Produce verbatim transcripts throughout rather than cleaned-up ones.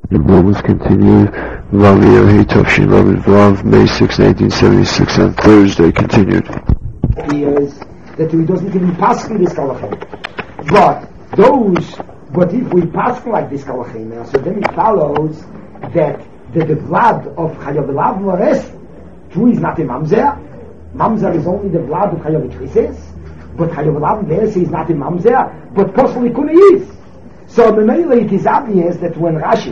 The book was continued. Vav Tafshin Vav, May sixth, nineteen seventy-six, on Thursday, continued. Is that he doesn't even pass in this kalachem. But those, but if we pass like this kalachem, so then it follows that that the blood of Chayav Elav Mores, true is not a mamzer. Mamzer is only the blood of Chayav Krises, but Chayav Elav Mores is not a mamzer, but possibly Kuna is. So Memele, it is obvious that when Rashi,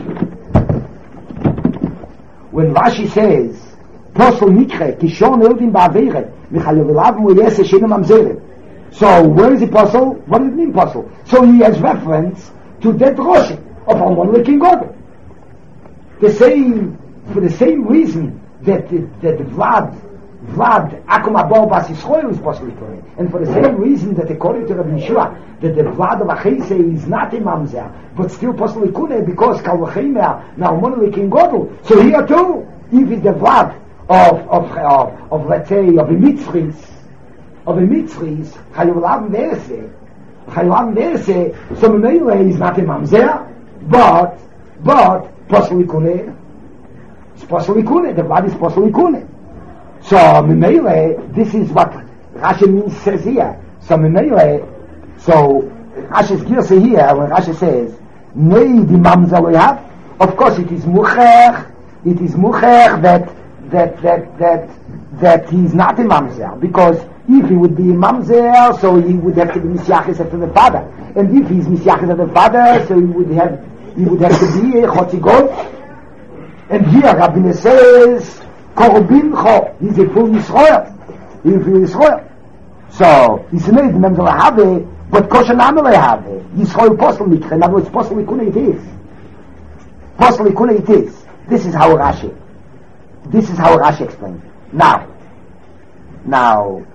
when Rashi says, Posel Mikre, Kishon Elvin Ba'averet, Michayav Elav Mores Shena Mamzeret. So where is the Posel? What does it mean Posel? So he has reference to that Roshi of Almon King God. The same, for the same reason that the, that the Vlad, Vlad, Akum Abor Bas Yisroel is possibly correct. And for the same reason that according to Rabbi Yeshua, that the Vlad of Achese is not a Mamzer, but still possibly Kune, because Kalvachemer, now Monolith King Godel. So here too, if it's the Vlad of, of, of, of, let's say, of a Mitzris, of a Mitzris, Chayulam Verse, Chayulam Verse, so Memele is not a Mamzer, but, but, possibly Kune, it's possibly Kune, the Vlad is possibly Kune. So Memele, this is what Rashi means says here. So Memele, so Rashi's Girsa here, when Rashi says, Nei di Mamzer we have, of course it is Mucher, it is Mucher that, that, that, that, that he's not a Mamzer, because if he would be a Mamzer, so he would have to be Mishyachis after the father. And if he's Mishyachis after the father, so he would have, he would have to be a Chotzigol. And here Rabbiner says, Korbincho, he's a full Yisroel. He's a full Yisroel. So, he's made the Mamzer Lahave, but Kosher Name Lahave. Yisroel Postel Mikre, in other words, Postel Likune it is. Postel Likune it is. This is how Rashi, this is how Rashi explains. Now, now,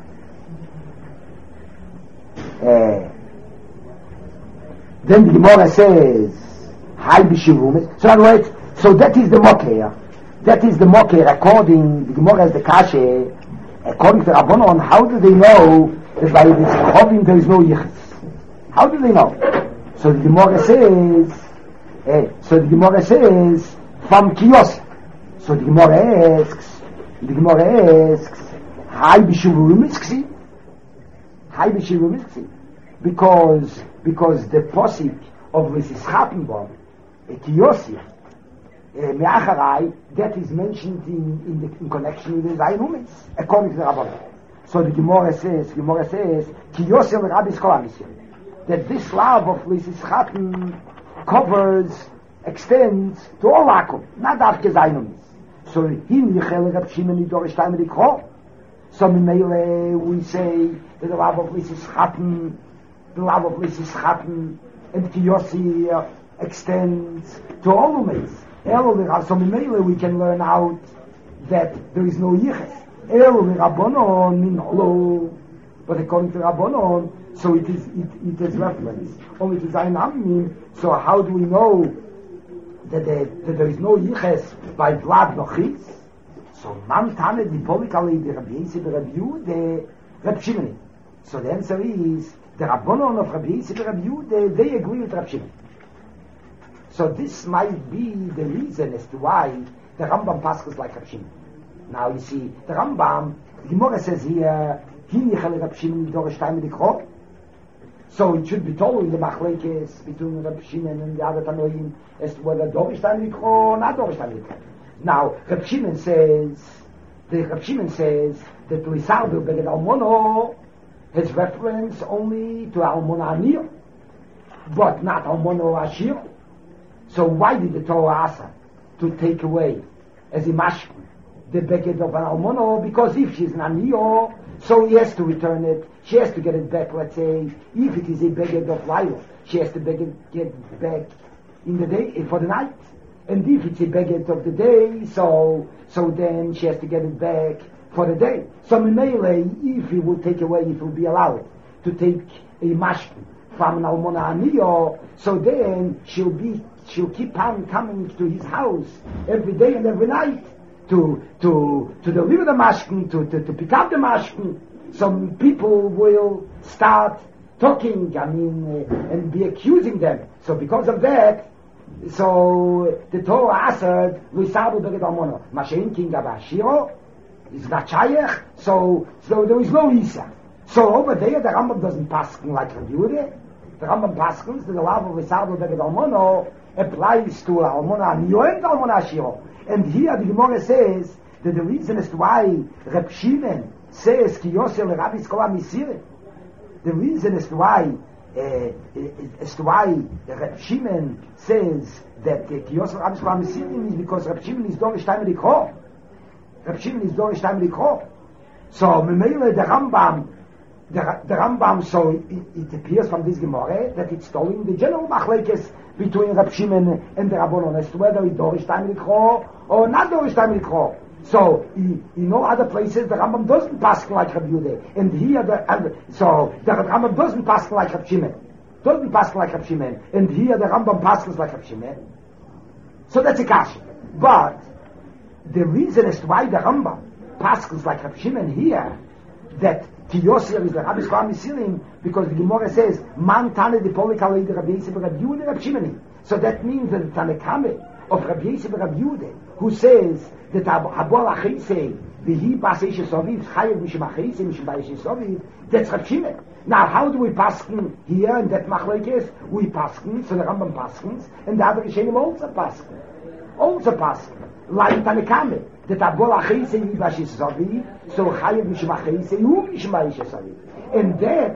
uh, then the Gemara says, Hai B'Shivumis. So in other words, so that is the Moker. That is the Moker according, the Gemara is the Kashe, according to Rabbanon, how do they know that by this Chovim there is no Yichus? How do they know? So the Gemara says, eh, so the Gemara says, from Kiyos. So the Gemara asks, the Gemara asks, Hai B'Shivumis? Hai B'Shivumis? Because, because the posik of Mrs. Schattenbaum, Kiyosif, Me'acharai, that is mentioned in, in, the, in connection with the Zaynumis, according to the Rabbanon. So the Gemara says, Gemara says, Kiyosif Rabbi Skolamisyon, that this love of Mrs. Schatten covers, extends to all Akum, not after Zaynumis. So hin Yichel Reb Shimon Nidorish Taim Rikho. So Mimele, we say that the love of Mrs. Schatten, the love of Mrs. Schatten and Kiyosi extends to all ummahs. So Mimele, we can learn out that there is no Yiches. But according to Rabbanon, so it is it, it is reference only to Zayin Amim. So how do we know that, there, that there is no Yiches by Vlad Nochis? So man tane di polikali di Rabbi Yisib Rabbi Yude Rabbi Shimon. So the answer is the Rabbanon of Rabbi Yisib Rabbi Yude, they agree with Rabbi Shimon. So this might be the reason as to why the Rambam passes like Rabbi Shimon. Now you see, the Rambam, the Gemara says here, Hin Yichel Rabbi Shimon Dorish Taim Dikho. So it should be told in the Machlekes between Rabbi Shimon and the other Tanoim as to whether Dorish Taim Dikho or not Dorish Taim Dikho. Now, Reb Shimon says, the Reb Shimon says that Lisardu Beged Almono has reference only to Almona Anir, but not Almono Ashir. So why did the Torah ask her to take away as a mashkin the Beged of an Almono? Because if she's an Anir, so he has to return it, she has to get it back, let's say, if it is a Beged of Laila, she has to beged, get it back in the day, for the night. And if it's a beged of the day, so so then she has to get it back for the day. So Mimele, if he will take away, if he will be allowed to take a mashkin from an Almona Aniyah, so then she'll be she'll keep on coming to his house every day and every night to to to deliver the mashkin, to, to, to pick up the mashkin. Some people will start talking, I mean, uh, and be accusing them. So because of that, so the Torah answered, Luisabel beged almono. Mashen king of Ashiro is not Shayach, so, so there is no Isa. So over there, the Rambam doesn't paskin like Rabbi Yehuda. The Rambam paskins that the law of Luisabel beged almono applies to almona Aniyo and almona Ashiro. And here the Gemara says that the reason as to why Reb Shimon says Ki Yosel Rabbi Skola Misire, the reason as to why uh, as to why Reb Shimon says that Ki Yosel Rabbi Skola Misire is because Reb Shimon is Dorish Time Likho. Reb Shimon is Dorish Time Likho. So Memele the Rambam, the, the Rambam, so it, it appears from this Gemara that it's telling the general machlekes between Reb Shimon and the Rabbanon as to whether it's Dorish Time Likho or not Dorish Time Likho. So, in, in all other places, the Rambam doesn't pass like Rabbi Yehuda. And here, the, and so, the Rambam doesn't pass like Rabbi Shimon. Doesn't pass like Rabbi Shimon. And here, the Rambam passes like Rabbi Shimon. So that's a kasha. But, the reason as to why the Rambam passes like Rabbi Shimon here, that Kiyosir is the Rabbi Shimon Misilim, because the Gemara says, Man Tane de Polikalei de Rabbi Yisib Rabbi Yehuda Rabbi Shimoni. So that means that the Tanakame of Rabbi Yisib Rabbi Yehuda, who says, that Habol Achise, the he Baseish Soviv, Chayev Mishim Achise, Mishim Baseish Soviv, that's Rav Shimon. Now, how do we paskin here and that machlekes? We paskin, so the Rambam paskins, and the other Rishonim also paskin. Also paskin. Like Tanakame, that Habol Achise, he Baseish Soviv, so Chayev Mishim Achise, Hu Mishim Baseish Soviv. And that,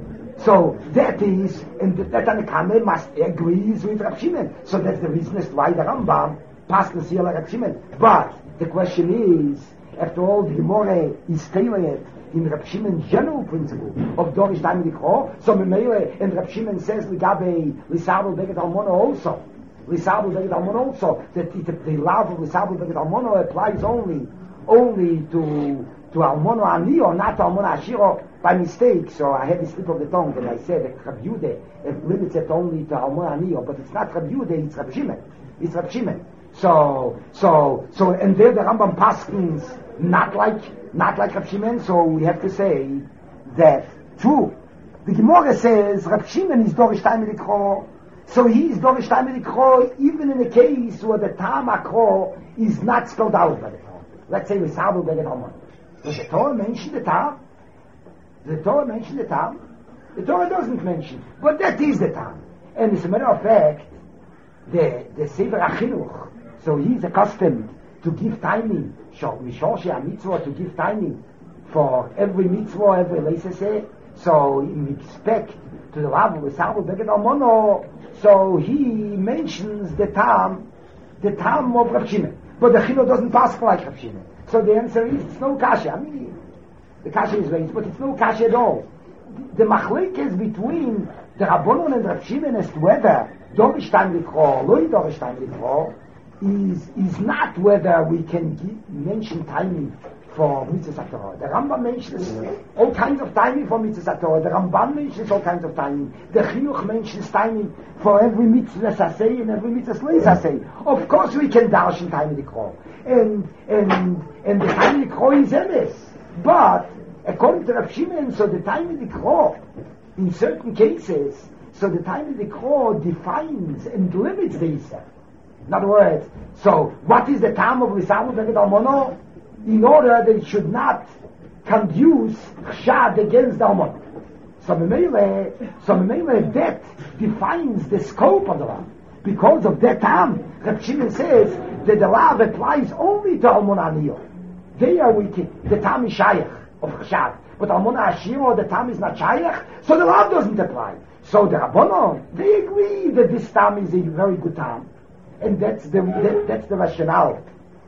so that is, and that Tanakame must agrees with Rav Shimon. So that's the reason as to why the Rambam passes here like Rav Shimon. But the question is, after all, the Gemara is tailored in Rav Shimon's general principle of Dorish Time Likho. So Memele, and Rav Shimon says Ligabe Lisabel Beged Almono also. Lisabel Beged Almono also, that the, the love of Lisabel Beged Almono applies only only to to Almono Ani or not to Almono Ashiro by mistake. So I had the slip of the tongue that I said that Rabbi Yehuda limits it only to Almono Ani, but it's not Rabbi Yehuda, it's Rav Shimon. It's Rav Shimon. So, so, so, and there the Rambam paskins not like, not like Rav Shimon, so we have to say that, true, the Gemara says Rav Shimon is Dorish Time Likho, so he is Dorish Time Likho even in a case where the Tam Akro is not spelled out by the Torah. Let's say Risabu Beged Almon. Does the Torah mention the Tam? Does the Torah mention the Tam? The Torah doesn't mention, but that is the Tam. And as a matter of fact, the, the Sefer HaChinuch, so he's accustomed to give timing, Mishorshi mitzvah, to give timing for every mitzvah, every leisese. So in respect to the Rav of Sabu Beged Almono, so he mentions the Tam, the Tam of Rav Shimon. But the Chino doesn't pass like Rav Shimon. So the answer is, it's no kasha. I mean, the kasha is raised, but it's no kasha at all. The machlekes between the Rabbanon and Rav Shimon as to whether Dorish Time Likho, Loi Dorish Time Likho, is is not whether we can give, mention timing for Mitzvah Torah. The Rambam mentions all kinds of timing for Mitzvah Torah. The Ramban mentions all kinds of timing. The Chinuch mentions timing for every Mitzvah Sasei and every Mitzvah Slei Sasei. Of course we can dash in time Likho. And, and, and the time Likho is emes. But, according to Rav Shimon, so the time Likho, in certain cases, so the time Likho defines and limits the Yisrael. In other words, so what is the time of Risavu Beged Almono? In order that it should not conduce chshad against the Almono. So Memele, so Memele, that defines the scope of the law. Because of that time, Rav Shimon says that the law applies only to Almono Aniyo. There we can, the time is shayach of chshad. But Almono Ashiro, the time is not shayach, so the law doesn't apply. So the Rabbanon, they agree that this time is a very good time. And that's the that, that's the rationale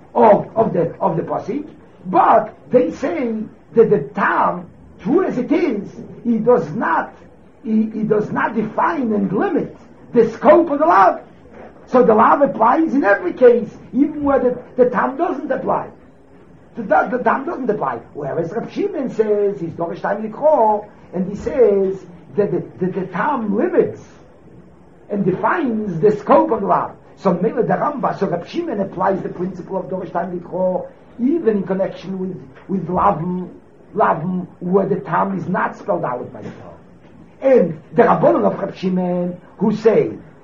of of the of the pasuk. But they say that the Tam, true as it is, he does not he, he does not define and limit the scope of the law. So the law applies in every case, even where the, the Tam doesn't apply. The, the, the Tam doesn't apply. Whereas Rav Shimon says he's Dorish Time Likho, and he says that the, the, the Tam limits and defines the scope of the law. So Mele the Ramba, so Rav Shimon applies the principle of Dorish Time Likho even in connection with with Lavim, Lavim, where the Tam is not spelled out by the Torah. And the Rabbanon of Rav Shimon, who say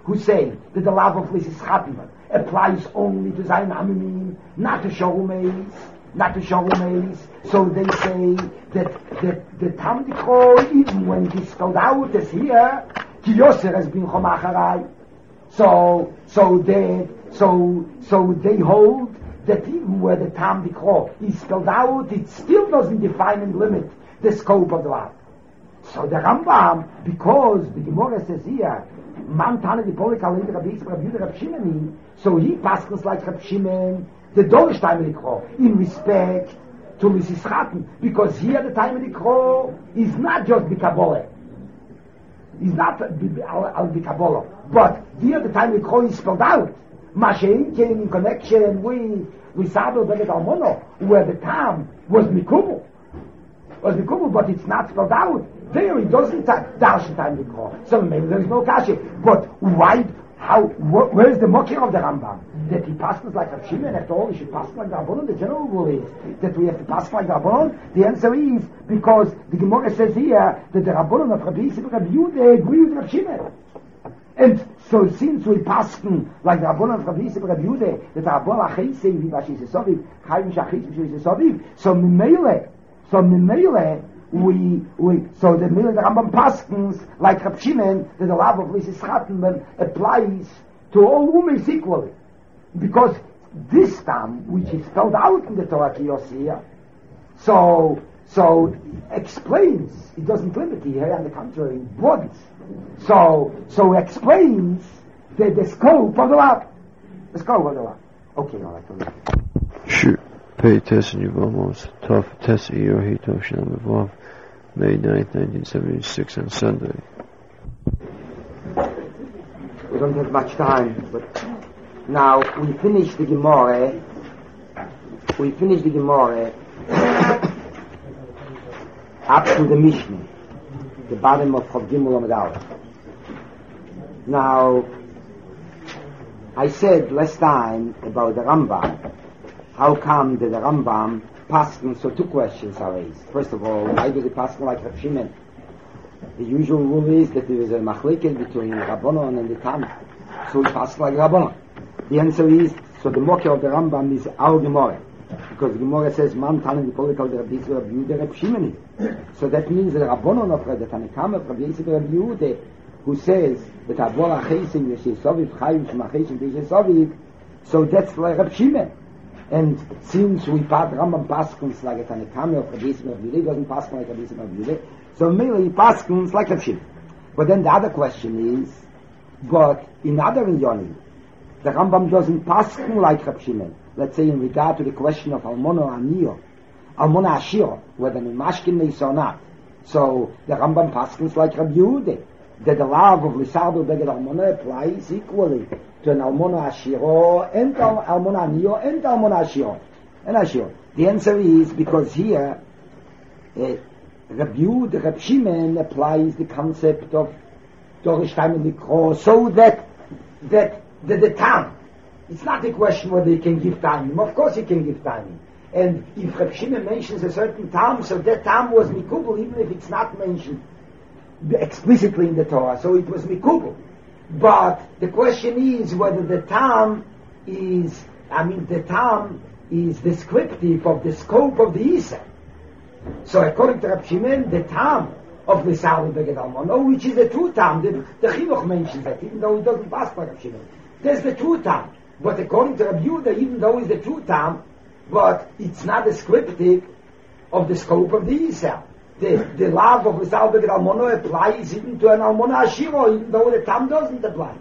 who say that the love of Lysis Chatman applies only to Zayin Amimim, not to Shalom not to Shalom So they say that, that the Tamdiko, even when he spelled out as here, Ki Yoser has been Chomacharai. So, so they, so, so they hold that even where the Tamdiko is spelled out, it still doesn't define and limit the scope of the love. So the Rambam, because the Gemara says here, Man Tana di Polik Alei Rabbi Yitzchak Rabbi Yehuda Rabbi Shimon, so he passes like Rabbi Shimon, the Dorish time of the Kro, in respect to Lysis Chatman, because here the time of the Kro is not just the Kabbalah. It's not al the Kabbalah, but here the time of the Kro is spelled out. Mashein came in connection with with Sado Beget Almono, where the Tam was Mikubu. Was Mikubu, but it's not spelled out. There it doesn't dash time the Kro. So maybe there is no kasha. But why? How? Wh- where is the mocking of the Rambam? That he passes like Rav Shimon, after all, he should pass like the Rabbanon. The general rule is that we have to pass like the Rabbanon. The answer is because the Gemara says here that the Rabbanon of Rabbi Yisrael and Rabbi Yehuda agree with Rav Shimon. And so since we pass like the Rabbanon of Rabbi Yisrael and Rabbi Yehuda, that the Rabbanon Acheisei, Vivashi Sesoviv, Chaim Shachis, Vivashi Sesoviv, so Mimele, so Mimele, we, we, so the Mimele, the Rambam Paskins, like Rav Shimon, that the love of Lysis Chatman applies to all women equally. Because this time, which is spelled out in the Torah Kiyosiyah, so, so explains, it doesn't limit here, on the contrary, it broadens. So, so explains the, the scope of the love. The scope of the love. Okay, all right. Shoot. Pay test and you've almost tough test year he Toshin Vav May ninth, nineteen seventy six on Sunday. We don't have much time, but now we finish the Gemara. We finish the Gemara up to the Mishnah, the bottom of Chav Gimel Amud Aleph. Now, I said last time about the Rambam. How come that the Rambam Paskin, so two questions are raised. First of all, why does he Paskin like Rav Shimon? The usual rule is that there is a machlekes between Rabbanon and the Tana. So he Paskin like Rabbanon. The answer is, so the mocker of the Rambam is our Gemara. Because the Gemara says, Man Tana di Polikal de Rabbi Yisrael Rabbi Yehuda Rabbi Shimoni. So that means that Rabbanon of the Tanakama of Rabbi Yisrael Rabbi Yehuda, who says that Abor Achesim Yeshisoviv Chayim Shemacheshim Yeshisoviv, so that's like Rabbi Shimon. And since we part Rambam Paskins like a Tanakama of Rabbi Yisrael Rabbi Yehuda, doesn't Paskin like Rabbi Yisrael Rabbi Yehuda, so mainly Paskins like Rabbi Shimon. But then the other question is, but in other Inyonim, the Rambam doesn't Paskin like Rabbi Shimon. Let's say in regard to the question of Almono Anio, Almona Ashiro, whether in Mashkin is or not. So the Rambam Paskins like Rabbi Yehuda, that the love of Lisardo Beged Almona applies equally to an Almona Ashiro and Al- Almona Anio and Almona Ashiro. And Ashiro. The answer is because here uh, Rabbi Yehuda, Rabbi Shimon applies the concept of Dorish time in the cross, so that that that the time. It's not a question whether he can give time. Of course he can give time. And if Reb Shimon mentions a certain time, so that time was mikubel, even if it's not mentioned explicitly in the Torah. So it was mikubel. But the question is whether the time is, I mean, the time is descriptive of the scope of the Isa. So according to Reb Shimon, the time of the Lisardo Beged Almono, which is the true time, the, the Chinuch mentions that, even though it doesn't pass by Reb Shimon. There's the true time. But according to Rabbi Yehuda, even though it's the true time, but it's not descriptive of the scope of the Yisrael. The, the love of Lisardo Beged Almono applies even to an Almona Ashiro, even though the time doesn't apply.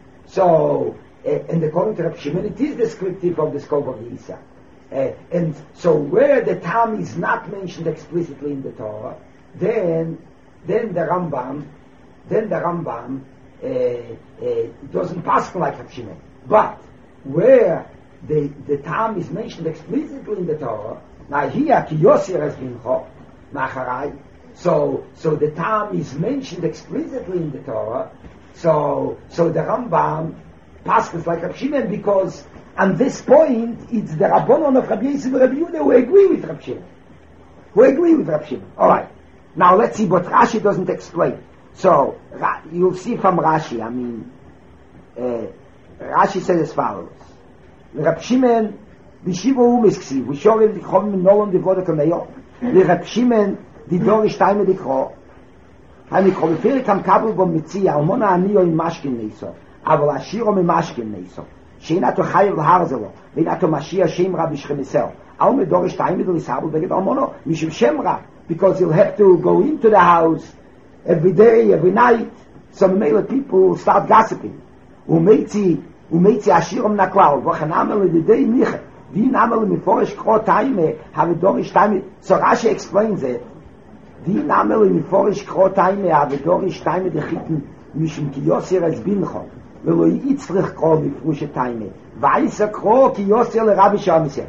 So, uh, and according to Rabbi Shimon, it is descriptive of the scope of the Yisrael. Uh, and so where the time is not mentioned explicitly in the Torah, then, then the Rambam, then the Rambam uh, uh, doesn't pass like Rabbi Shimon. But where the the time is mentioned explicitly in the Torah, now here ki Yosir has been chok, macharai. So so the time is mentioned explicitly in the Torah. So so the Rambam passes like Rabbi Shimon because on this point it's the Rabbanon of Rabbi Yisrael and Rabbi Yehuda who agree with Rabbi Shimon. Who agree with Rabbi Shimon. All right. Now let's see what Rashi doesn't explain. So you'll see from Rashi. I mean. uh, Rashi says as follows. Reb Shimon, the Shiva Umis Ksiv, we show him the Chom in Nolan, the Voda Kameyo, the Reb Shimon, the Dorish Taime Dikro, and the Koliferi Kam Kabel Bom Mitzia, Almona Aniyo in Mashkin Neiso, Aval Ashiro in Mashkin Neiso, Sheinato Chayev L'Harzelo, Veinato Mashiach Shemra B'Shchemisel, Alme Dorish Taime D'Lisabel Beged Almono, Mishim Shemra, because he'll have to go into the house every day, every night, so many people start gossiping. Umeitzi, Umeitzi Ashirom Naklal, Vochanamel L'Didei Miche, Di Namel Miforish Kro Taime, Have Dorish Taime, so Rashi explains it, Di Namel Miforish Kro Taime, Have Dorish Taime Dechiten, Mishim Ki Yosir Es Bincho, Velo Yitzrich Kro Mifrushe Taime, Vaisa Kro Ki Yosir LeRabbi Shamisel.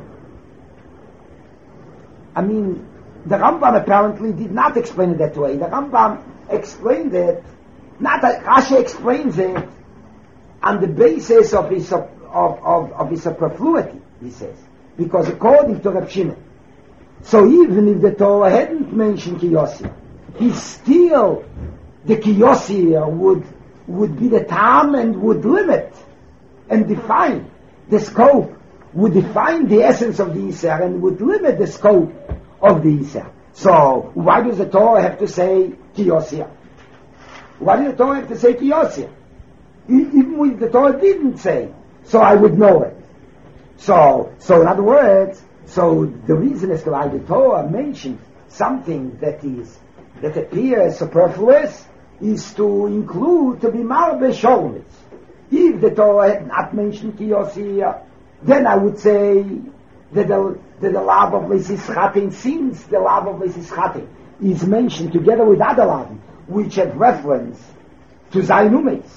I mean, the Rambam apparently did not explain it that way. The Rambam explained it, not that Rashi explains it on the basis of his of, of, of his superfluity, he says. Because according to Reb Shimon, so even if the Torah hadn't mentioned Kiyosir, he still, the Kiyosir would, would be the time and would limit and define the scope, would define the essence of the Yisr and would limit the scope of the Yisr. So, why does the Torah have to say Kiyosir? Why does the Torah have to say Kiyosir? Even if the Torah didn't say, so I would know it. So, so in other words, so the reason is why the Torah mentioned something that is, that appears superfluous, is to include, to be marbe sholmis. If the Torah had not mentioned Kiyosir, then I would say that the, that the love of Leisischatin, since the love of Leisischatin is mentioned together with other love, which have reference to Zainumes.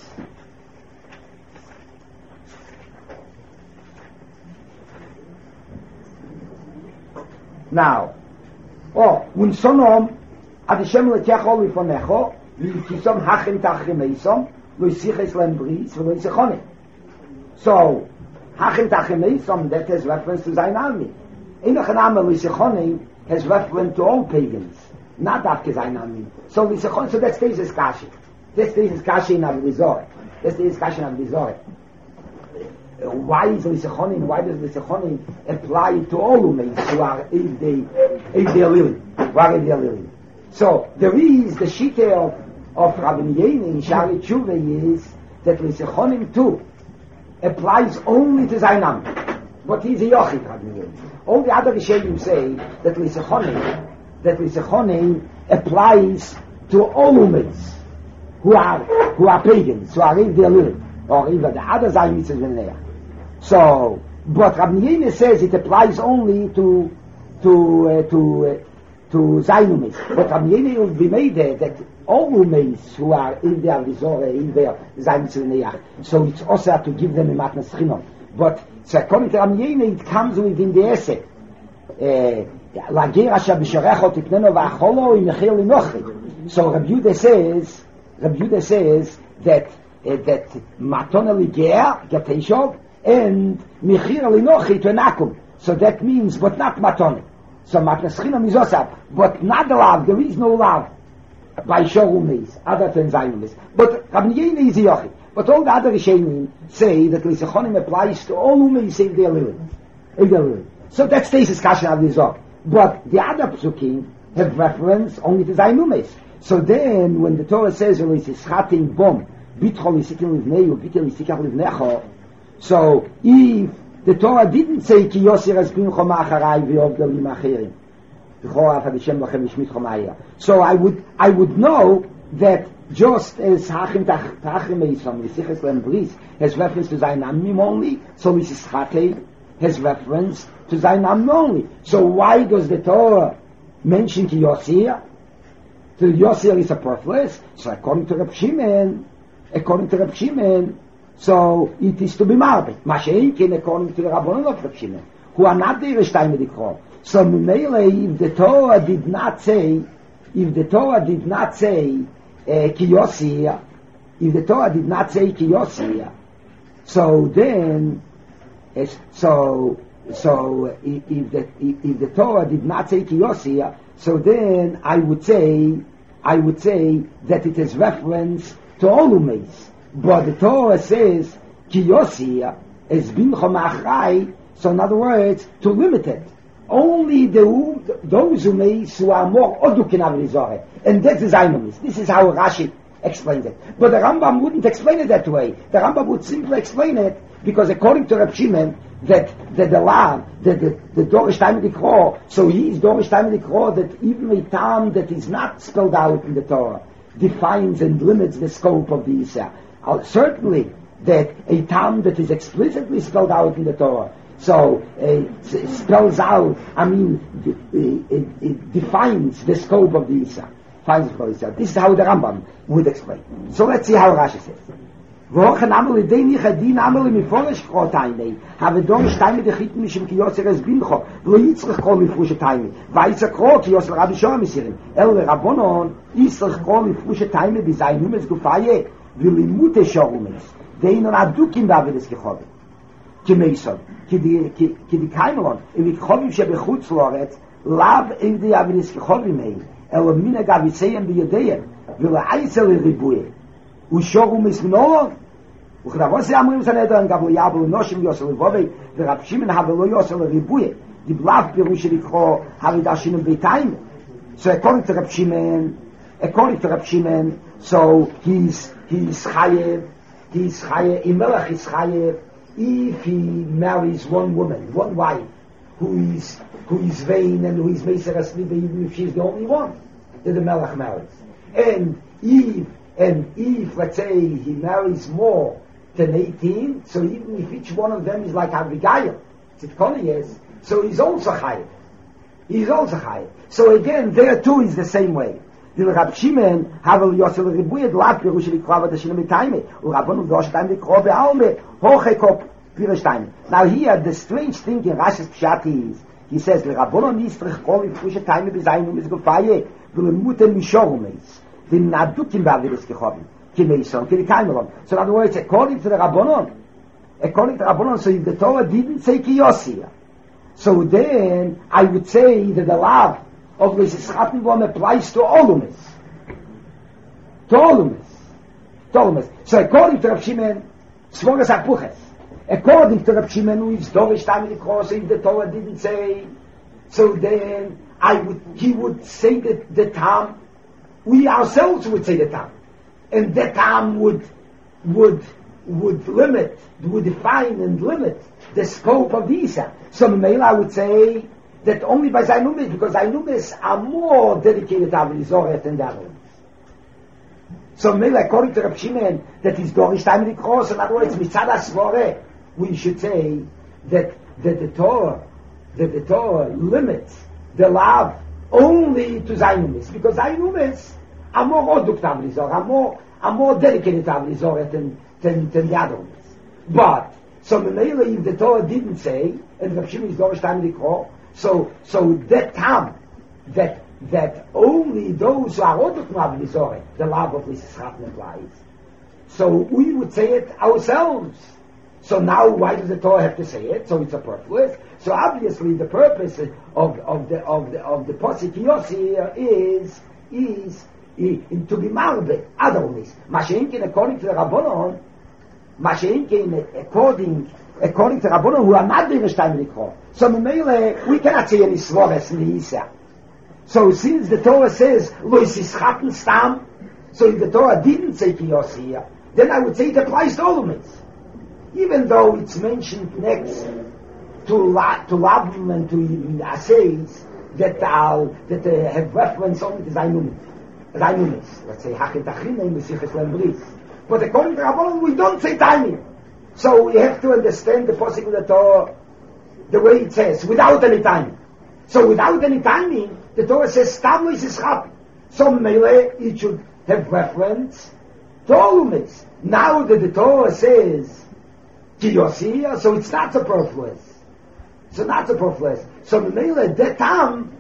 Now, oh, when sonom ad Hashem lekecho lifonecho, v'yikisom hachim tachrimeisom, loisiches lem bris, v'loisichonim. So, hachim tachrimeisom, that has reference to Zain Almi. Einochanam loisichonim has reference to all pagans, not after Zain Almi. So, loisichonim, so that stays as kashi. That stays as kashi in Avdizor. That stays as kashi in Avdizor. Why is Lisechonim, why does Lisechonim apply to all umeis who are, if they, if they are living? Why are they living? So, there is the shite of, of Rabbi Yeini in Shari Tshuva is that Lisechonim too applies only to Zainam. But he's a Yochid, Rabbi Yeini. All the other Rishonim say that Lisechonim, that Lisechonim applies to all umeis who are, who are pagans, who are if they are living. Or even the other Zayin mitzvahs when they are. So, but Rabbi Yehuda says it applies only to to uh, to uh, to Zainumis. But Rabbi Yehuda will be made there that all umeis who are in their Vizore, in their Zayin mitzvahs, so it's also to give them a matnas chinon. But so according to Rabbi Yehuda, it comes within the essay. Lagir asher b'sharecho tikneno v'acholo imechir linochi. So Rabbi Yehuda says, Rabbi Yehuda says that uh, that matona liger gateshov and Michir Linochi to Nakum. So that means, but not Matoni. So Matnaschinam is also, but not the love, there is no love by Shorumis, other than Zionis. But Rabbi Yehuda is a Yochid. But all the other Rishonim say that Lisechonim applies to all umeis if they are living. If they are living. So that stays as Kashan of Lizor. But the other Psukim have reference only to Zionumes. So then, when the Torah says, Lisischatim bom, Bitchol Lisikim Livnei, Bitchol Lisikach Livnecho, so if the Torah didn't say Ki Yosir es bin choma acharai v'yovdel im achirim v'choraf adishem lachem nishmit choma. So I would I would know that just as Hachim Tachim Eisom L'siches Lem Bris has reference to Zayin Amim only, so L'sischatei has reference to Zayin Amim only. So why does the Torah mention Ki Yosir? To Yosir is superfluous. So according to Reb Shimon, according to Reb Shimon, so it is to be marbe. Mashenkin according to the Rabbanon of Reb Shimon, who are not the Yerushalayim Dikro. So Mimele, if the Torah did not say, if the Torah did not say uh, Ki Yosir, if the Torah did not say Ki Yosir, so then, as, so so if, if the if, if the Torah did not say Ki Yosir, so then I would say I would say that it is reference to all umeis. But the Torah says, Ki Yossi es bincho ma'achrai, so in other words, to limit it. Only the, those who may, who are more oduk in Avodah. And that's the Zionism. This is how Rashi explained it. But the Rambam wouldn't explain it that way. The Rambam would simply explain it because according to Reb Shimon, that, that the law, that the, the Dorish Time Dikro, so he is Dorish Time Dikro, that even a term that is not spelled out in the Torah defines and limits the scope of the Isa. Uh, certainly, that a term that is explicitly spelled out in the Torah, so uh, spells out, I mean, it, it, it defines the scope of the Isa. This is how the Rambam would explain. So let's see how Rashi says. V'hochen amel idei nicha din amel miforish kro taimei. Have dor shtaim de chit mishim ki yotzer es bincho. Lo yitzrich kol mifrushe taimei. Vayitzer kro ki yotzer rabbi shoam misirim. El rabbonon yitzrich kol mifrushe taimei b'zayin humes gufaye v'limute shorumes. Deinon adukim b'avedes gechovet. Ki meison. Ki di kaimelon. Evi chovim shebechutz loretz. Lav in di avedes gechovim mei. El mina gaviseyem b'yodeyem. V'la'ayzel ribuye. ושורום מסמנור וכדבוס יאמרים סנדרן גבו יאבו נושם יוסל ובובי ורב שמעון הבלו יוסל ריבוי דיבלב פירוש לקרוא הרידשינים ביתיים. So according to Rab Shimon, according to Rab Shimon, so he's he's chayev, he's chayev, Imelech is chayev if he marries one woman, one wife, who is who is vain and who is meiser asliba, even if she's the only one that the Melech marries. And if And if, let's say, he marries more than eighteen, so even if each one of them is like Abigail, Tzidkoni is, so he's also chayiv. He's also chayiv. So again, there too is the same way. The Rab Shimon, Havel Yosel Ribuyed, Lak, Pirusheli Krava, the Shinem Taime, Urabonu Dosh Taime, Krobe Alme, Hochekop, Pirushtaime. Now here, the strange thing in Rashi's Pshat is, he says, the Rabbonon Nistrich Kol, Pirushe Taime, Bizayim, Mizgofaye, Vilemuten Mishorumeis. The Nadukim Bavilis Gechovim, Kimeison, Kirikaimelon. So in other words, according to the Rabbonon, according to the Rabbonon, so if the Torah didn't say Kiyosia, so then I would say that the law of the Sischatenbom applies to Olumis. To Olumis. To Olumis. So according to Rab Shimon, Svogas Apuches. According to Rab Shimon, who is Dorish Tamil Kroos, if the Torah didn't say, so then I would, he would say that the Tam, we ourselves would say the tam, and that tam would would would limit, would define and limit the scope of the Isa. So Meila I would say that only by Zainumis, because Zainumis are more dedicated to Avodah than the others. So Meila, according to Rab Shimon, that is Dorish Taimei Kroos, in other words, Mitzad HaSvore, we should say that that the Torah that the Torah limits the love only to Zainumis, because Zainumis are more oduk to Avodah, are more, are more dedicated to Avodah than, than, than the other ones. But, so Memele, if the Torah didn't say, and Rab Shimon is Dorish Taimei Kroos, so, so that time, that, that only those who are oduk to Avodah, the love of this Schatten applies. So we would say it ourselves. So now, why does the Torah have to say it? So it's a purpose. So obviously, the purpose of of the of the of the posik Yossi is is, is to be marbe otherwise. Mashenkin, according to the Rabbonon, Mashenkin, according according to Rabbonon, who are not Dorish Taimei Kroos. So Memele, we cannot say any svores in the Isa. So since the Torah says lo yischaten stam, so if the Torah didn't say Yossi, then I would say it applies to all of it. Even though it's mentioned next to la, to Lavim and to Assays that are that uh, have reference only to Zainumis. Zainumis. Let's say Hachetachim and Mesiches Lembris. But according to Rabbanon, we don't say timing. So we have to understand the posik of the Torah the way it says, without any timing. So without any timing, the Torah says Stam lo yischaten. So Mele, it should have reference to Olumis. Now that the Torah says Kiyosia, so it's not superfluous. So not superfluous. So the Mele, that time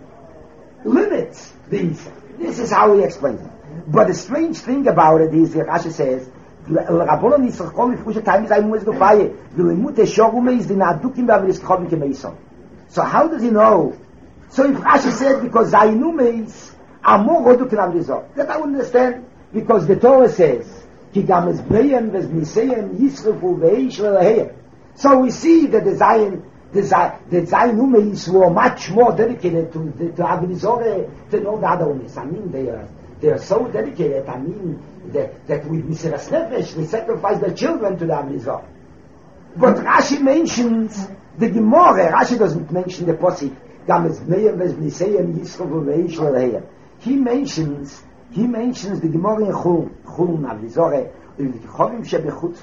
limits these. This is how he explains it. But the strange thing about it is, Rashi says, Rabbonon Yisrach Kol Mifrushe Taimei Zayim Humes Gufaye V'Limute Shorumeis D'Nadukim B'Avelis Gechovim Kemeison. So how does he know? So if Rashi said because Zainumeis are more Roduk in Avodah, that I would understand, because the Torah says ki gam es breyen ves misem yisrufu veish lehem. So we see that the Zion, the Zion, the Zionumis were much more dedicated to the, to Avodah than all the other ones. I mean, they are they are so dedicated. I mean, that that with Mesiras Nefesh they sacrifice their children to the Avodah. But Rashi mentions the Gemara. Rashi doesn't mention the posik. Gam es breyen ves misem yisrufu veish lehem. He mentions he mentions the Gemara in Chum Chum Avodah. Now this,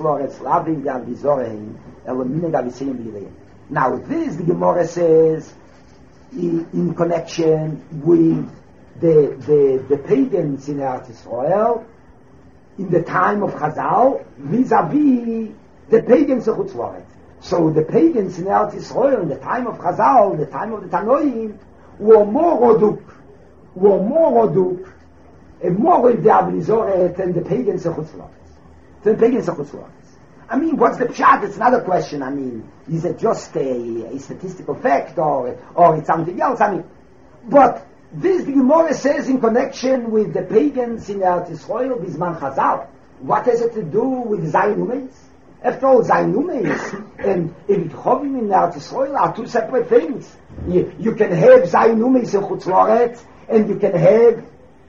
the Gemara says, in, in connection with the, the, the pagans in Eretz Israel, in the time of Chazal, vis-a-vis the pagans of Chutzlaret. So the pagans in Eretz Israel, in the time of Chazal, in the time of the Tanoim, were more roduk, were more roduk, and more in the Avodah than the pagans of Chutzlaret. The pagans of Chutzlaret. I mean, what's the pshat? It's another question. I mean, is it just a, a statistical fact, or or it's something else? I mean, but this the Gemara says in connection with the pagans in Eretz Yisrael, Bisman Chazal. What has it to do with Zionumis? After all, Zionumis and Evit Chovim in Eretz Yisrael are two separate things. You, you can have Zionumis in Chutzlaret, and you can have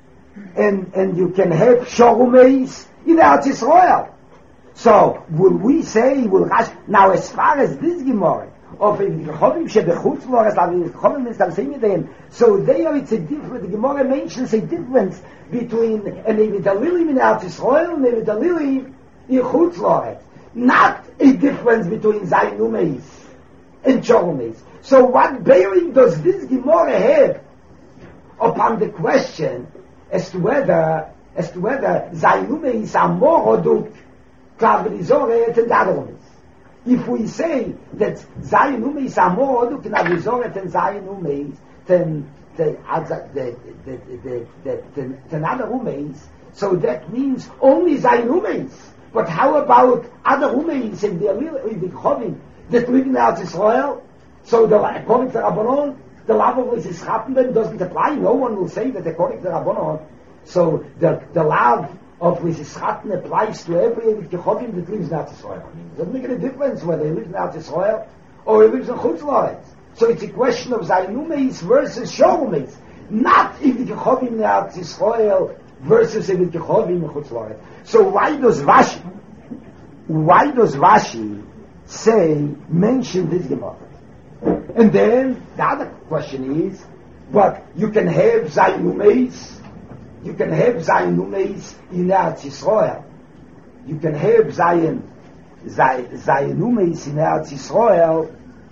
and and you can have Shorumis in Eretz Yisrael. So, will we say, will Rash, now as far as this Gemara, of Chovim Shebechutz Loras, Chovim means I'm saying them, so there it's a difference, the Gemara mentions a difference between an Evitalilim in Eretz Yisrael and an Evitalilim in Chutz Loras. Not a difference between Zionumis and Shorumis. So what bearing does this Gemara have upon the question as to whether as to whether Zionumis are more roduk Klavrizoret and the other ones? If we say that Zionumis are more roduk in Avrizoret and Zionumis than the the the the the the other umeis, so that means only Zionumis. But how about other umeis in the in the Chovim that live in Eretz Israel? So the according to Rabbanon, the love of Moses Chattenben doesn't apply. No one will say that according to Rabbanon. So the the love of Moses Chatten applies to every Chovim that lives in Eretz Israel. It doesn't make any difference whether he lives in Eretz Israel or he lives in Chutz La'aretz. So it's a question of Zionumis versus Shorumis, not if the Chovim in Eretz Israel versus if the Chovim in Chutz La'aretz. So why does Rashi, why does Rashi say, mention this Gemara? And then the other question is, but you can have Zionumis, you can have Zionumis in Eretz Yisrael. You can have Zion, Zionumis in Eretz Yisrael,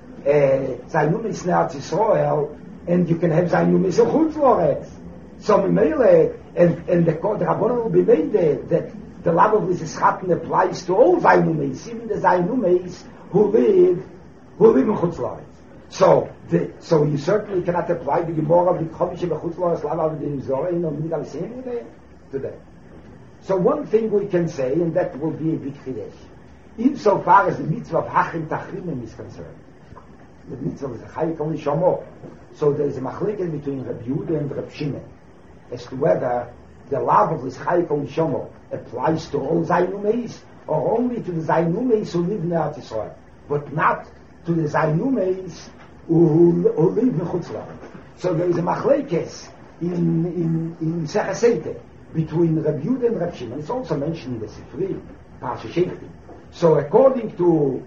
uh, Zionumis in Eretz Yisrael, and you can have Zionumis in Chutz La'aretz. So Mimele, and and the the Rabbanon will be made there that the love of Moses Chatten applies to all Zionumis, even the Zionumis who live who live in Chutz La'aretz. So, the, so you certainly cannot apply the Gemara of the Chovim Shebechutz La'aretz Lava of the Zorin or Migal Seim today. So one thing we can say, and that will be a big chiddush, insofar as the mitzvah of Hachim Tachrimim is concerned. The mitzvah of Chayik only Shomo. So there is a machlekes between Reb Yehuda and Reb Shimon as to whether the love of this Chayik only Shomo applies to all Zionumis or only to the Zionumis who live in Eretz Yisrael, but not to the Zionumis who, who live in Chutz La'aretz. So there is a machlekes in in in Sechasete between Reb Yehuda and Reb Shimon. It's also mentioned in the Sifri, Parsha Shechtim. So according to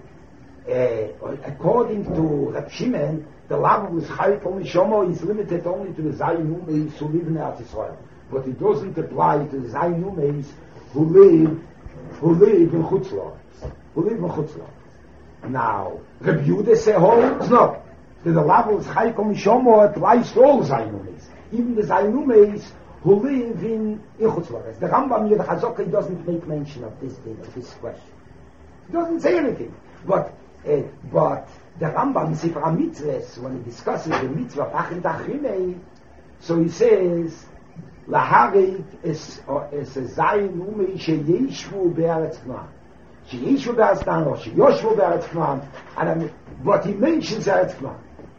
uh, according to Reb Shimon, the love of Chayik only Shomo is limited only to the Zionumis who live in Eretz Yisrael, but it doesn't apply to the Zionumis who live who live in Chutz La'aretz, who live in Chutz La'aretz. Now, Reb Yehuda says, holds not. That the love of Chayik only Shomo applies to all Zionumis, even the Zionumis who live in Chutz La'aretz. The Rambam Yud Chazokah doesn't make mention of this thing, of this question. He doesn't say anything. But uh, but the Rambam Sefer HaMitzvahs, when he discusses the mitzvah of Achim Tachrimei, so he says, Laharik es es Zionumei sheyeshvu be'aretz Knan. Sheyeshvu be'aretz Knan, or sheyoshvu be'aretz Knan, and but he mentions Eretz Knan.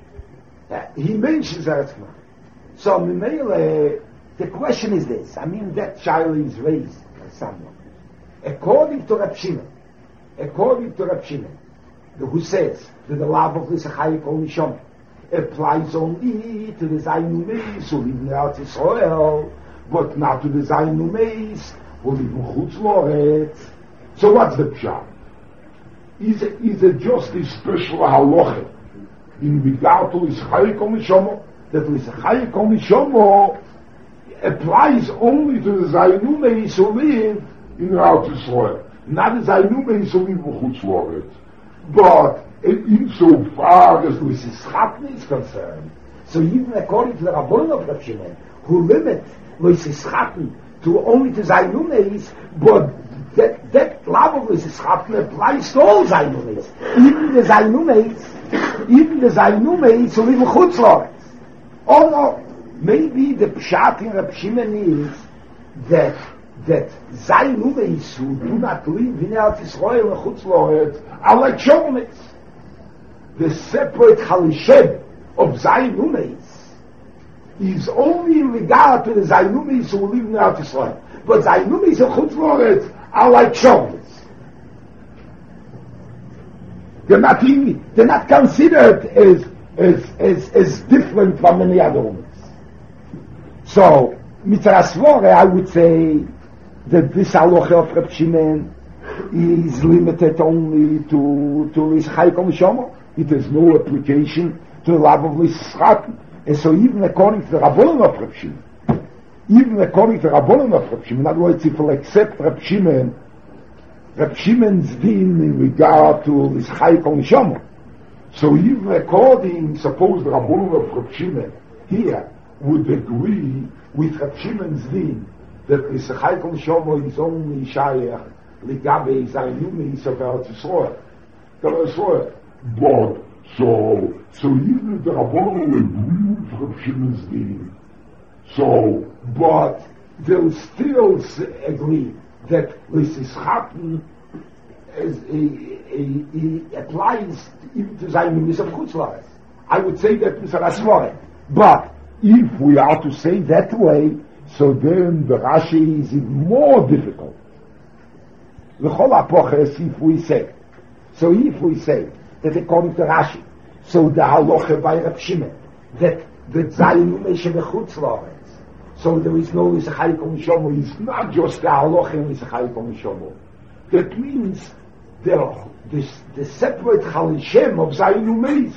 Uh, he mentions Eretz Knan. So, Mimele, the question is this. I mean, that child is raised by someone. According to Reb Shimon, according to Reb Shimon, the who says that the love of L'Sachayik Kol Nishama applies only to the Zainu Meis who live in Eretz Yisrael, but not to the Zainu Meis who live in Chutz La'aretz. So what's the pshat? Is it, is it just a special halacha in regard to L'Sachayik Kol Nishama, that L'Sachayik Kol Nishama applies only to the Zainu Meis who live in Eretz Yisrael, not the Zainu Meis who live in Chutz La'aretz. But insofar as Lucis Chatne is concerned, so even according to the Rabbanon of Reb Shimon, who limit Lucis Chatne to only to Zainu Meis, but that, that love of Lucis Chatne applies to all Zainu Meis. Even the Zainu Meis, even the Zainu Meis who live in Chutz La'aretz. Oh no, maybe the pshat in Reb Shimon is that that Zainu Meis who do not live in Eretz Yisrael and Chutz La'aretz are like Shomeis. The separate Chalishem of Zainu Meis is only in regard to the Zainu Meis who live in Eretz Yisrael. But Zainu Meis and Chutz La'aretz are like Shomeis. They're not even, they're not considered as, as, as, as different from any other Ummahs. So, Mitzvah Svore, I would say that this halacha of Reb Shimon is limited only to to L'Sachayik Kol Nishama. It has no application to the love of L'Sachayik. And so even according to the Rabbanon of Reb Shimon, even according to the Rabbanon of Reb Shimon, in other words, if we'll accept Reb Shimon, Reb Shimon's din in regard to L'Sachayik Kol Nishama, so even according, suppose the Rabbanon of Reb Shimon here would agree with Reb Shimon's din that L'Sachayik Kol Nishama is only Shayach Ligabe Zainu Meis of Eretz Yisrael. But, so, so even the Rabbanon will agree with Reb Shimon's din. So, but they'll still agree that L'Sachayik is a, a, a, applies even to Zainu Meis of Chutz La'aretz. I would say that Mister Asware. But if we are to say that way, so then the Rashi is even more difficult. L'chol apoches, if we say, so if we say that according to Rashi, so the halacha by Reb Shimon, that the Zainu Meis of Chutz La'aretz, so there is no L'Sachayik Kol Nishama, it's not just the halacha in L'Sachayik Kol Nishama. That means the, the, the separate Chalishem of Zainu Meis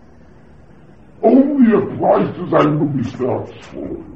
only applies to Zainu Meis.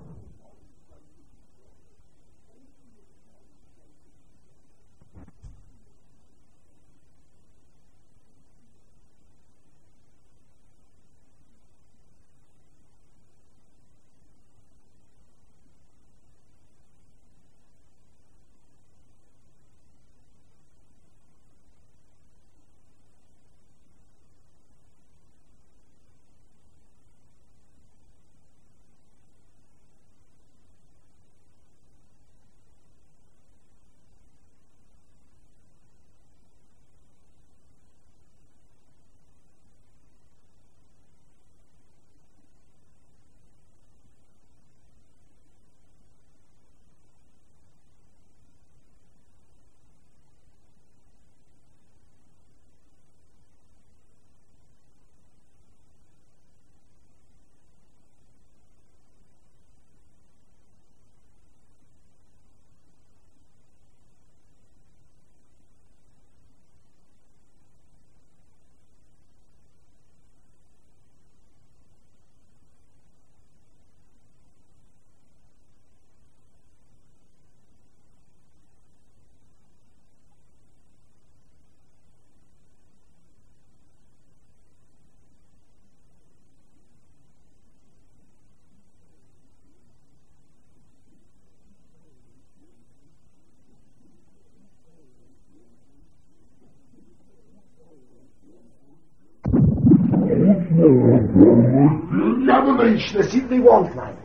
They simply won't lie.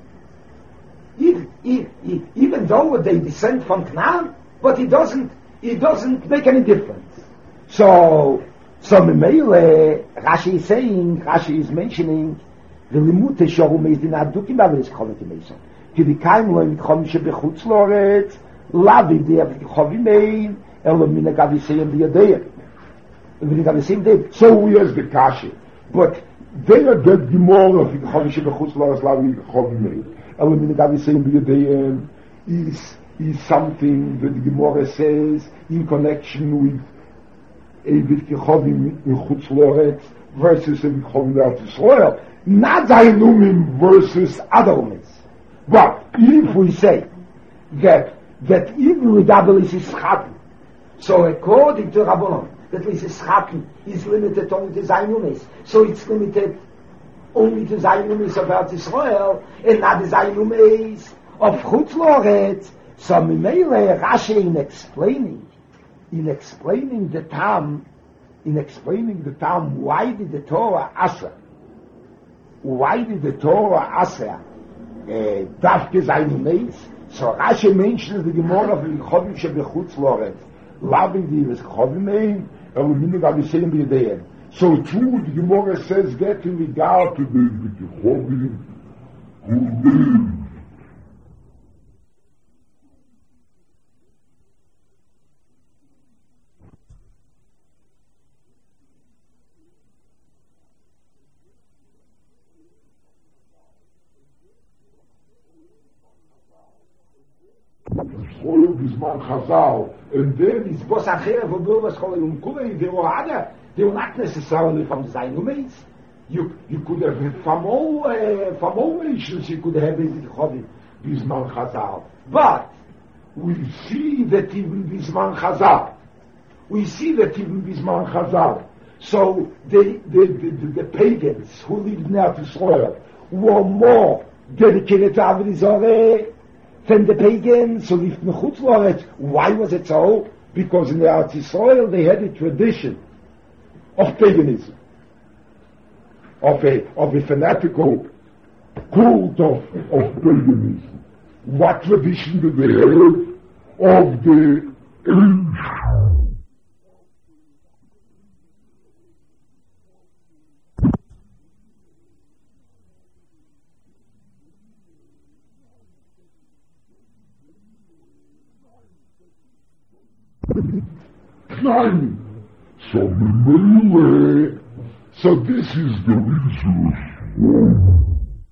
Even, even, even though they descend from Canaan, but it doesn't, it doesn't make any difference. So, so Memele, Rashi is saying, Rashi is mentioning, the limute shorum is in adukim bavelis chomet imeson. Ki dikaim lo mit chom shebechutz la'aretz, Lavi, they have Chovimein, Elamina Gavisayim Biyadeyim. So we as the Kashi. But they are the Gemara of the Chovish Bechutz Loras Lavi Chovimein. Elamina Gavisayim Biyadeyim is is something that the Gemara says in connection with Eivid Kechovim in Chutz Loretz versus Eivid Kechovim in Israel. Not Zainumim versus other umins. But if we say that that even with Abelis is Schatten, so according to Rabbanon, that is Schatten is limited only to Zainumis, so it's limited only to Zainumis of Eretz Israel, and not the Zainumis of Chutz Loretz. So Mimele Rashi in explaining, in explaining the Tam, in explaining the Tam, why did the Torah Asra? Why did the Torah Asra Dafke Zainumis? So Rashi mentions the Gemara of the Chodim Shebechutz Loretz. Loving the is Chodim Elamina Gavisayim Biyadeyim. So true, the Gemara says that in regard to the Chodim who Bisman Chazal, and then it's Bos Acher for Bilvas Cholim Kulei. They were other. They were not necessarily from Zainumis. You you could have from all uh, from all nations. You could have it Cholim Bisman Chazal, but we see that even Bisman Chazal, we see that even Bisman Chazal. So the the, the the pagans who lived near Israel were more dedicated to Avodah Zarah than the pagans who lived in Chutz Loretz. Why was it so? Because in the Eretz Yisrael they had a tradition of paganism, of a of a fanatical cult of, of paganism. What tradition did they have? Of the So, so this is the reason.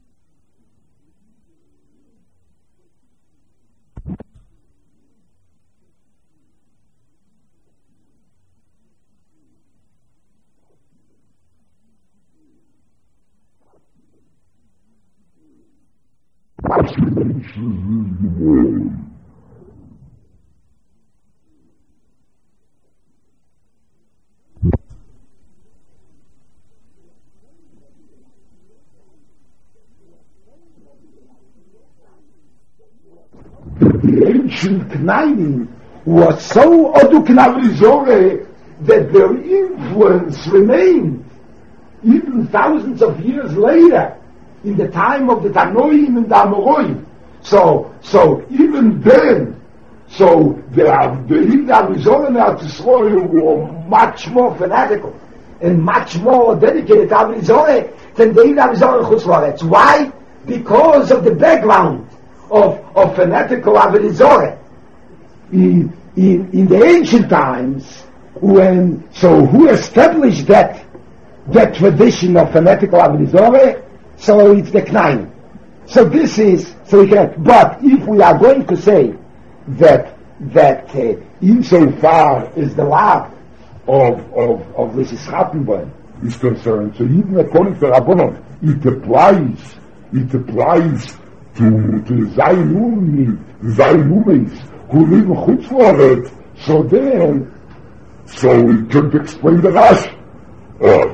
The ancient Knainim was so oduknavrizore that their influence remained even thousands of years later, in the time of the Tanoim and the Amoraim. So, so even then, so the the Arizona and Arizona were much more fanatical and much more dedicated to Arizona than the Arizona Chutz Loretz. Why? Because of the background of of fanatical Arizona. In, in in the ancient times, when so who established that that tradition of fanatical Arizona? So it's the Knaim. So this is, so we can, but if we are going to say that, that uh, insofar as the love of, of, of this Schattenborn is concerned, so even according to Rabbanon, it applies, it applies to, to Zainum, Zainumis, who live in Chutz Loretz, so then, so we can explain the Rash. Uh,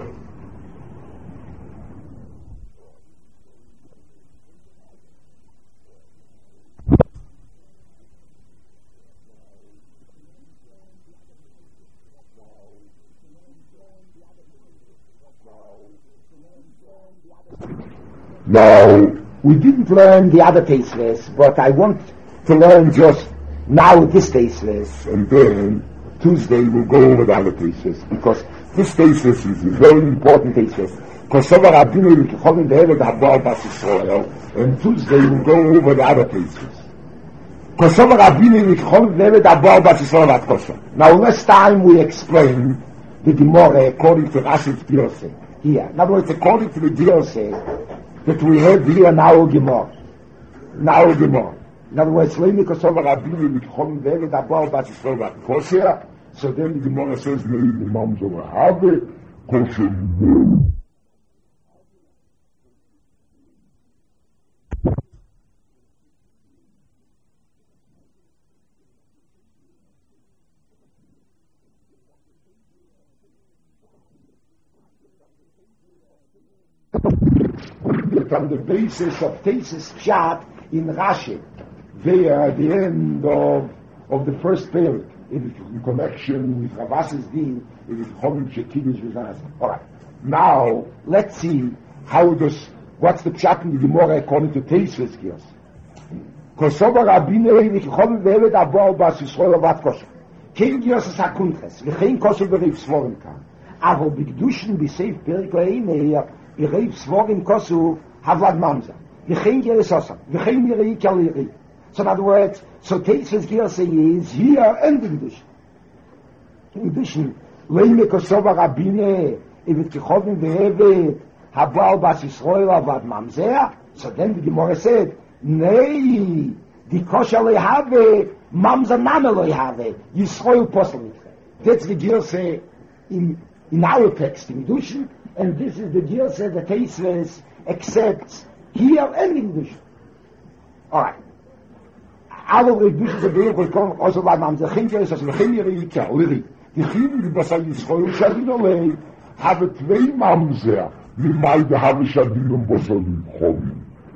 Now, we didn't learn the other tasteless, but I want to learn just now this tasteless, and then Tuesday we'll go over the other tasteless, because this tasteless is a very important tasteless. Because some of our dinner we can call in the head of the Habal Bas Yisrael, and Tuesday we'll go over the other tasteless. Kosovo Rabbeinu Nichon Ve'evet Abor Bas Yisrael Vat Kosovo. Now last time we explained the Gemara according to Rashi's Diose. Here, in other words, according to the Diose that we have here in our Gemara. In our Gemara. In other words, Leimi Kosovo Rabbeinu Nichon Ve'evet Abor Bas Yisrael Vat Kosovo. So then the Gemara says, Leimi Mamzo Have Kosovo. From the basis of Tesis Pshat in Rashi, there at the end of, of the first period, in, in connection with Ravas's Din, it is Chomim Shekidish Vizanaz. All right. Now, let's see how does, what's the Pshat in the Gemara according to Tesis Kios. Kosovo Rabbeinu Nichon Ve'evet Abor Bas Yisrael Vat Kosovo. Kein Kios es HaKuntres, v'chein Kosovo Reif Svorim Kan. Aber b'Kedushin b'Seif Perik Le'eneir, Reif Svorim Kosovo, Havlad Mamza. V'chein Geres Osam. V'chein Mirei Kaliri. So in other words, so Tesis Kios is here and in Kedushin. In Kedushin, Leimi Kosovo Rabbeinu Nichon Ve'evet Abor Bas Yisrael Vat Mamzer. So then the Gemara said, Nei, the kosher lo have, mamza name lo have, Yisrael posel. That's the Girse in, in our text, in Dushin, and this is the Girse that Tesis accepts here and in Dushin. Alright. Alle Dushin the Beir will come also by mamza, Chinker is as the Chinker Yika, Liri. Die Chiden, die Basar Yisrael, Shadin Olei, have zwei Mamzer, wie Meide habe Shadin und Basar Yisrael.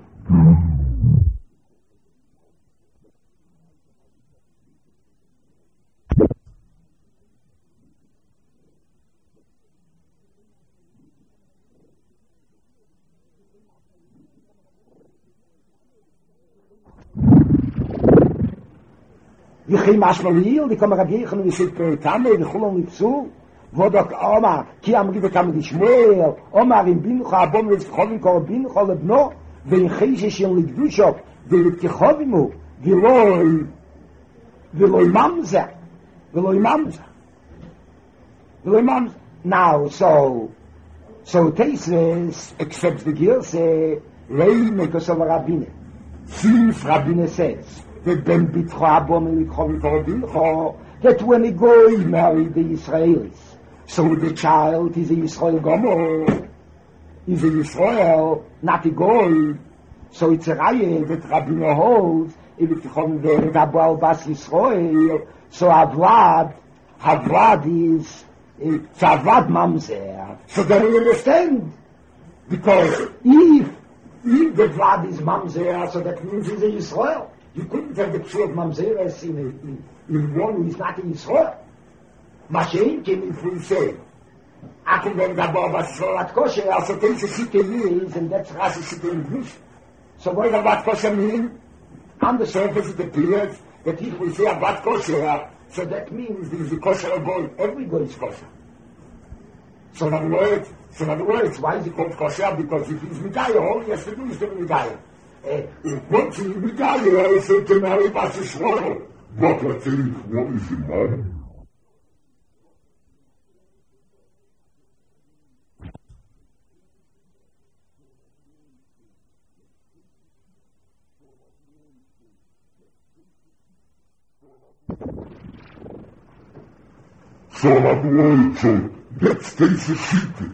Wir gehen manchmal hier, die kommen reagieren und wir sind per Tamme, wir kommen nicht zu. Wo doch Oma, ki am gibt kam die Schmuel, Oma in Bincha, abom wir kommen kommen Bincha lebno, wenn Cheshe schon liegt du schon, wir gekhovimu, wir loi, wir loi mamza, wir loi mamza. Wir loi mamza. Now, so, so Tesis accepts the Girse, Leimi Kosovo Rabbeinu. Since Rabbeinu says, that ben bitcho abom and Nichon Ve'evet, that when a goy married the Israelis, so the child is a Yisrael Gomer, is a Yisrael, not a goy. So it's a raya that Rabbeinu holds, if it's Nichon Ve'evet Abor Bas Yisrael, so Avlad, Avlad is, it's Avlad Mamzer. So then we understand, because if, if the Vlad is Mamzer, so that means he's a Yisrael. You couldn't have the true of Mamzeres in, in, in one who is not in Yisrael. Mashein came in full say, Akum ben Gabor Bas Yisrael Vat Kosher, also takes a city is, and that's Rashi city in English. So what does Vat Kosher mean? On the surface it appears that if we say Vat Kosher, so that means there is a kosher boy. Every boy is kosher. So in other words, so in other words, why is he called kosher? Because if he's Megaya, all he has to do is to be Megaya. Once he's Megaya, he said to marry Bas Yisrael. But let's say, what is it, man? So in other words, so that's Tesis Shita.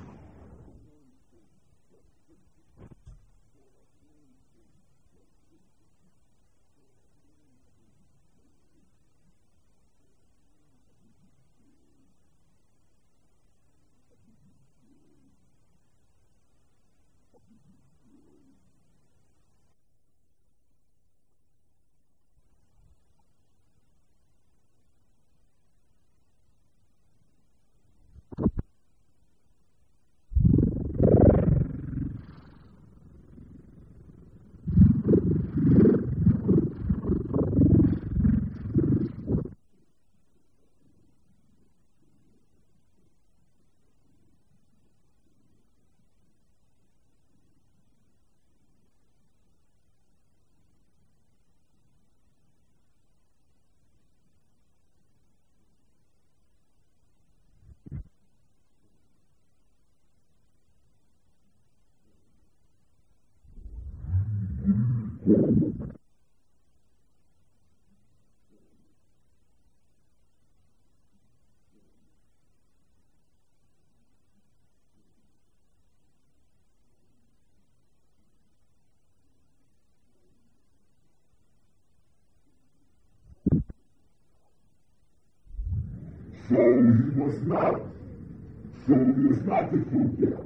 So he was not, so he was not the food there.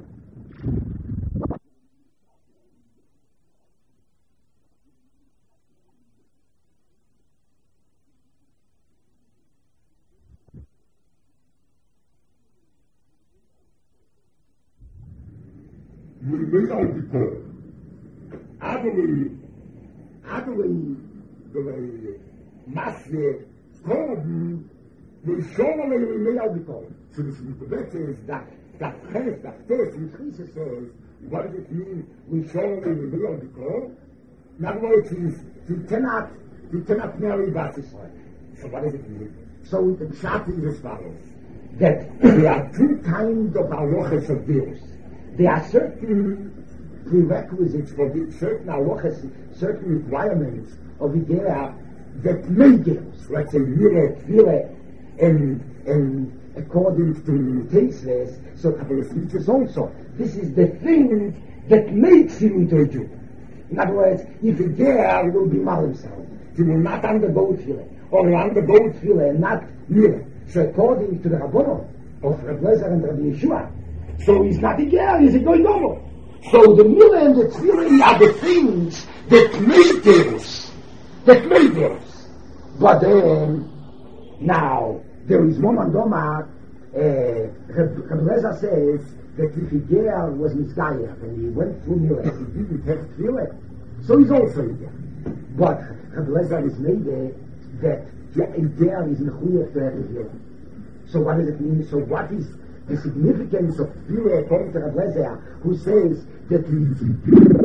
We out the call. Adelaide, Adelaide, the master, Gordon, we show them we lay out the call. So this is that, that first, that first, in Teresa says, what does it mean? We show them we lay out the call. In other words, you cannot, you cannot marry Bas Israel. So what does it mean? So the Pshat is as follows, that there are two kinds of halachas of Deus. There are certain prerequisites for the, certain halachas, certain requirements of Idea that may Deus, let's say, Mire, Tvile, and, and according to Tesles, so Kabbalah teaches also. This is the thing that makes him into a Jew. In other words, if a girl will be mal himself, he will not undergo Tvile, or will undergo Tvile and not Mire. So according to the Rabbanon of Reb Lezer and Rabbi Yeshua, so he's not a girl, he's a going over. So the Mire and the Tvile are the things that make Deus, that make Deus. But then, now, there is one on Doma, uh, Reb Lezer says that if a girl was misguided and he went through Mire, he didn't have Tvile, so he's also a girl. But Reb Lezer is made that a girl is mechuyev to have a girl. So what does it mean? So what is the significance of Tvile according to Reb Lezer, who says that we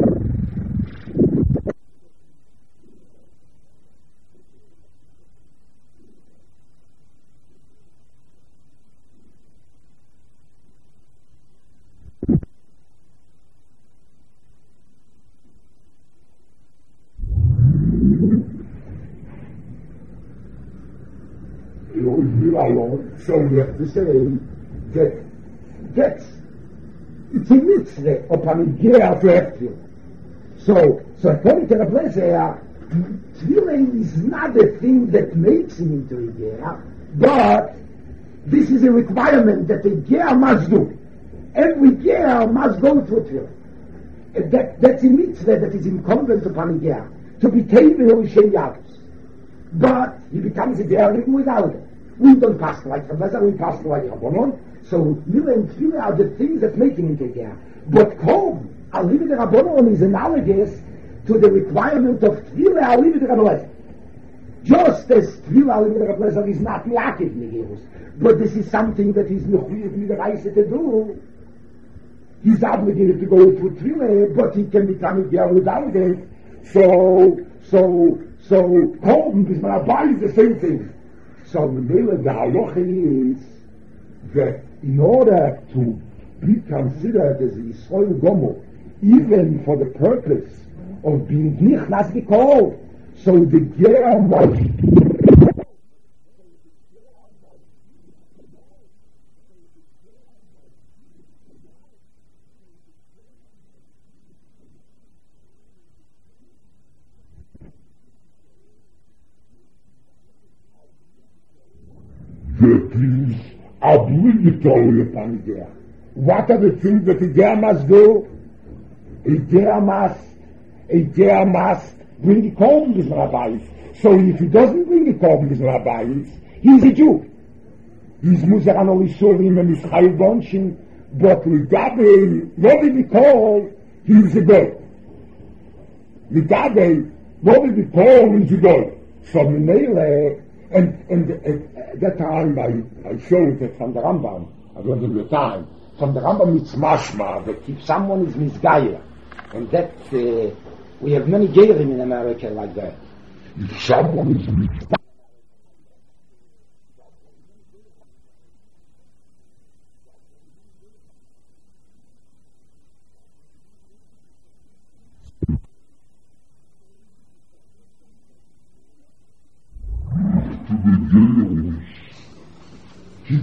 so we have to say that that it's a mitzvah upon a girl to have Tvile. So, so according to Reb Lezer, Tvile is not a thing that makes him into a girl, but this is a requirement that a girl must do. Every girl must go through Tvile. That, that's a mitzvah that is incumbent upon a girl, to be table Shem Yavus. But he becomes a girl even without it. We don't pass like Reb Lezer, we pass like Rabbanon. So Mire and Tvile are the things that make him into a girl. But Kol, Alivid Rabbanon is analogous to the requirement of Tvile, Alivid Reb Lezer. Just as Tvile, Alivid Reb Lezer is not Mi'akiv Negerus, but this is something that he's Mi'akiv to do. He's obligated to go through Tvile, but he can become a girl without it. So, so, so, Kol, is the same thing. So the halacha is that in order to be considered as Yisrael Gomo, even for the purpose of being nichnas b'kol, so the girl must that is obligatory upon a girl. What are the things that a girl must do? A girl must, a girl must bring the korban with rabbis. So if he doesn't bring the korban with rabbis, he's a Jew. He's muzer an olisurim and he's chayil bonshin, but Ligabe, what will be called, he's a goy. Ligabe, what will be called, he's a goy. So Menele, And, and at that time, I, I showed that from the Rambam, I don't know the time, from the Rambam it's mashma, that if someone is misgayer, and that, uh, we have many geirim in America like that. If someone is misgayer,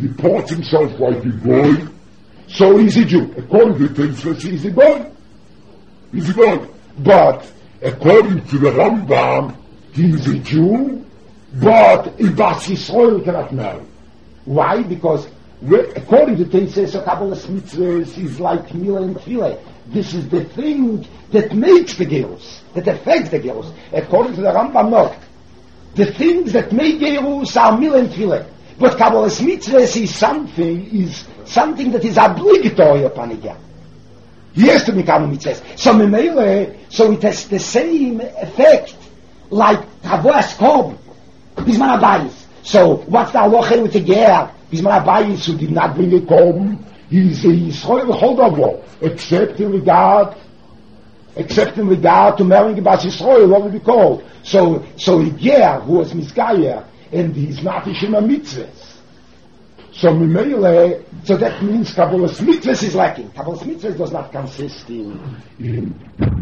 reports himself like a boy, so he's a Jew. According to the Tosfos, he's a boy. He's a boy. But according to the Rambam, he's a Jew, but a Bas Yisrael cannot marry. Why? Because according to Tosfos, a Kabbalas mitzvahs is like Mila and Tefillah. This is the thing that makes the Gerus, that affects the Gerus. According to the Rambam, no. The things that make Gerus are Mila and Tefillah. But Kabbalas mitzvahs is something, is something that is obligatory upon a guy. He has to become a mitzvah. So, Memele, so it has the same effect like Tavoas Korb, Bisman Abayis. So, what's the halacha with the ger? Bisman Abayis who did not bring a Korb, he's a Yisrael Chodavo, except in regard, except in regard to marrying a Bas Yisrael, what would be called? So, so a ger who was Miskayer, and he's not Ishim a mitzvahs. So Mimele, so that means Kabbalas mitzvahs is lacking. Kabbalas mitzvahs does not consist in, in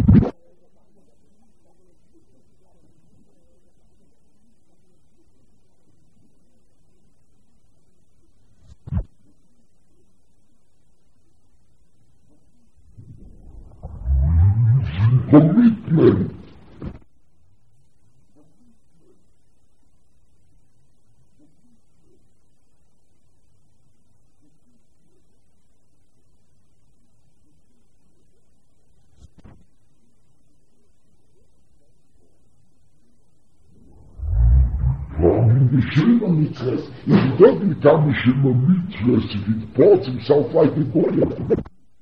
commitment. Mishima mitzvahs. If he doesn't become Mishima mitzvahs, if he reports himself like a Goya.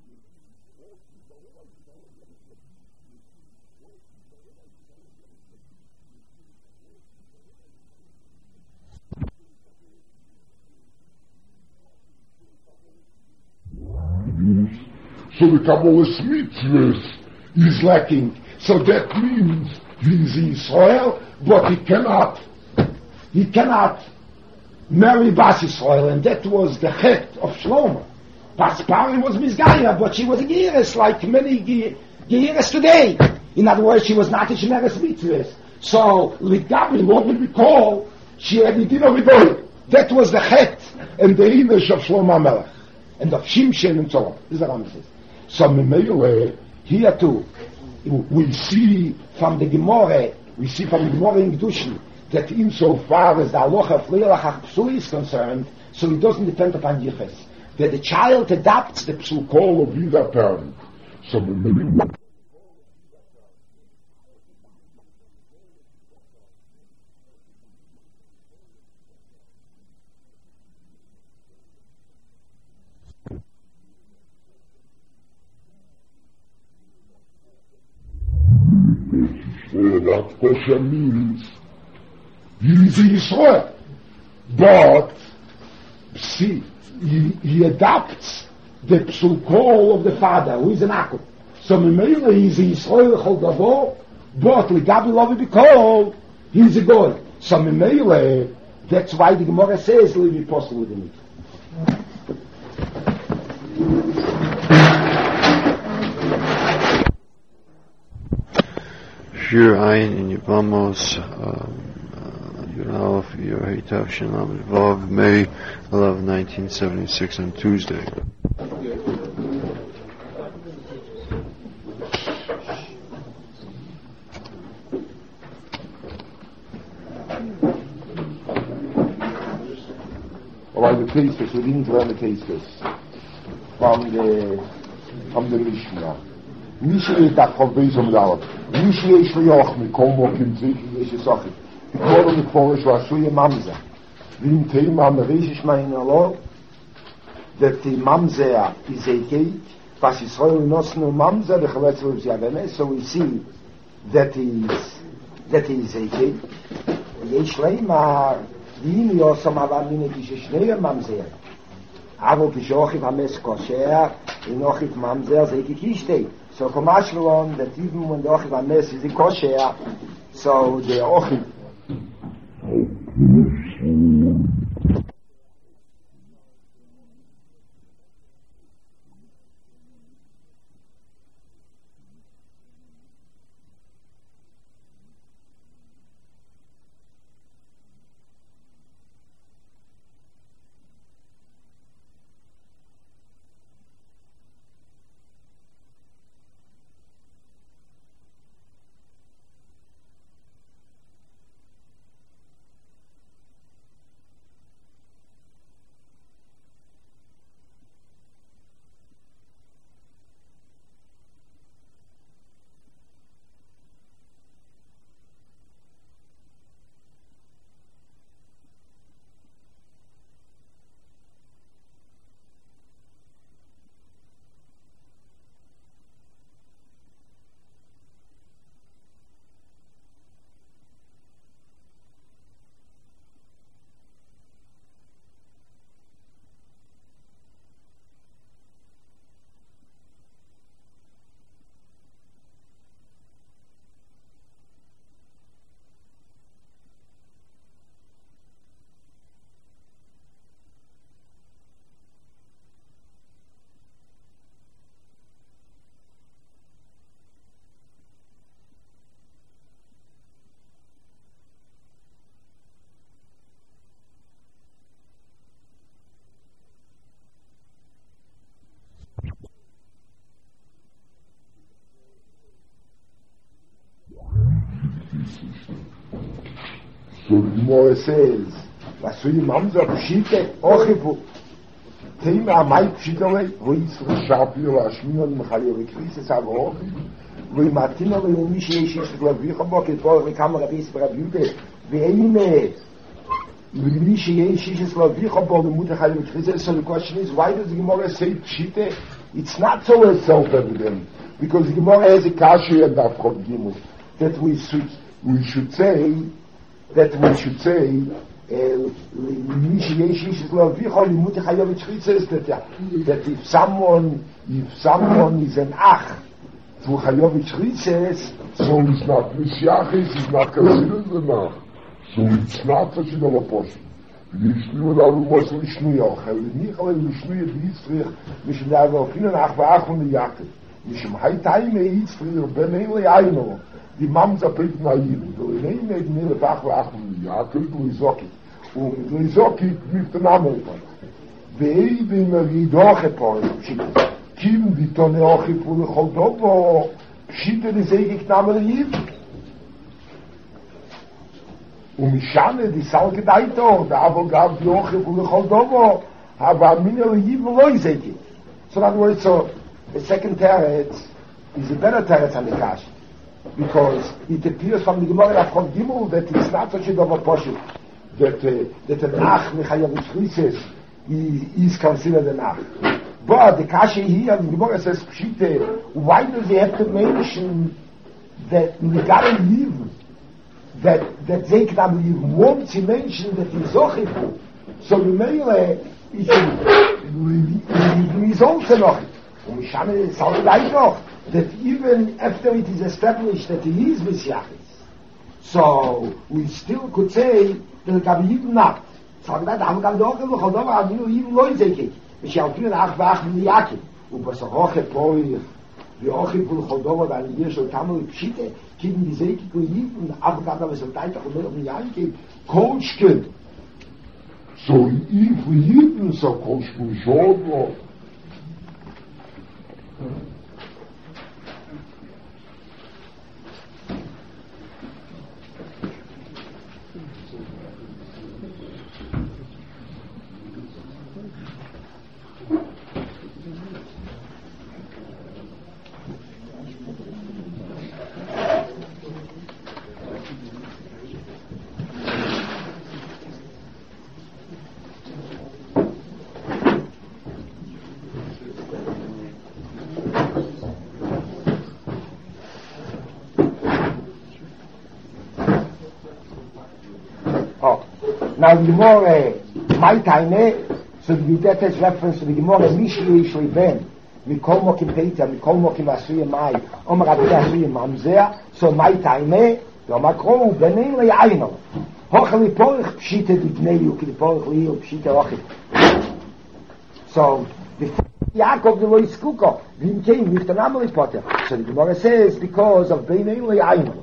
So the Kabbalas mitzvahs is lacking. So that means he's in Israel, but he cannot He cannot marry Bas Yisrael, and that was the chet of Shlomo. Bas Pari was Mizgaya, but she was a Geirus, like many Geirus today. In other words, she was not a Shemeres Mitzvahs. So, with Gabriel, what would we call? She had Nidina Vidoy. That was the chet and the image of Shlomo HaMelech, and of Shimshon and so on. This is what I'm saying. So, Memele, here too, we see from the Gemara, we see from the Gemara in Kedushin, that insofar as the halacha of Leilach Psul is concerned, so it doesn't depend upon Yiches. That the child adopts the Psul call of either parent. So maybe that question means he's in Israel, but see, he, he adopts the psul call of the father, who is an Akub. So Memele he's in Israel Choldavo, but Ligabi Lovi be called, he's a goy. So Memele, that's why the Gemara says, "Leave it possible with him." Shir Ayin in Yevamos, um, Yud Yohei Tavshin Lamed Vav, May eleventh, nineteen seventy-six, on Tuesday. Alright, the cases, we didn't learn the cases from the from the Mishnah. Mishnah is that from Bezom Dalad. Mishnah is for Yochmi, Kolmo Kimzik, Yesh Yisachit. Before the Polish was so a mamza. In Tema Amerisch mein Allah, that the mamza is a gate, was Israel knows no mamza, the Chavetz of Yavene, so we see that is that is a gate. Yesh Leima, Vim Yosam Avamine Kishnei mamza. Avo Kishochim Hames Kosher, Inochit mamza, Zeki Kishtei. So Komashvelon, that even when the Ochim Hames is in Kosher, so the Ochim So the Gemara says, Vasuyi Mamza Pshite Ochifu. Tema Amai Pshitale, Voisra Shapi Rashmion Mechayo Krisis Avochi, Voimatina Voimishi Shish Glavichabo, Ketor Kamera Bis Brabude, Veime. Voimishi Shish Glavichabo, the Mutachayo Krisis. So the question is, why does the Gemara say Pshite? It's not so self-evident, because the Gemara has a kashi and Dafkot Gimel, that we should, we should say, that we should say, that that if someone if someone is an ach to Chayovich Ritzes, so it's not Mishyachis, it's not considered an ach. So it's not such an apostle. Ich nur da was ich nur ja, nicht aber ich nur die Strich, mich da auf in nach Ach und Jacke. Ich im Heiteime ist für Benele Eino. Die Mamza bringt na ihm, so nein nicht mir Ach und Jacke, du Isoki. Und du Isoki mit dem Namen. Wei bin mir doch gepolt. Kim die Tonne auch von Holdovo, schitte die Säge Knamen hier. Und ich schane, die Salge Deito, da aber gab die Oche von der Choldovo, aber meine Liebe Leute. So that was so, the second teretz is a better teretz on the Kash, because it appears from the Gemara of Chol Gimel that it's not such a double portion, that, uh, that an Ach Mechayavich Rises is considered an Ach. But the Kash here, the Gemara says, Pshite, why do they have to mention that we gotta live that that they can be one to mention that is Zochifu. So the Meile is results noch. Und ich habe es auch gleich noch, that even after it is established that he is Messiachis, so we still could say that it can be even not. So that I'm going to go to Chodova, I'm going to even Loi Zekik. Ich habe viel nach Wachen in Jakin. Und was auch auch Poich, wie auch in Chodova, weil hier schon Tamil Pshite, kinden die Säge geliebt und abgab aber so Teil auch mehr um Jahr geht. Coachke. So if we even so coachke Jordo. Now the Gemara, my time, so the Yudetes reference to the Gemara, Mishi Yishli Ben, Mikol Mokim Peter, Mikol Mokim Asuya Mai, Omer Abdi Asuya Mamzer, so my time, the Omakro, Benin Le Aino, Hocheli Porich Pshita Dibnei Yuki, the Porich Leo Pshita Ochit. So, the Yaakov the Lois Kuko, Vim came with the Namali Potter. So the Gemara says, because of Benin Le Aino.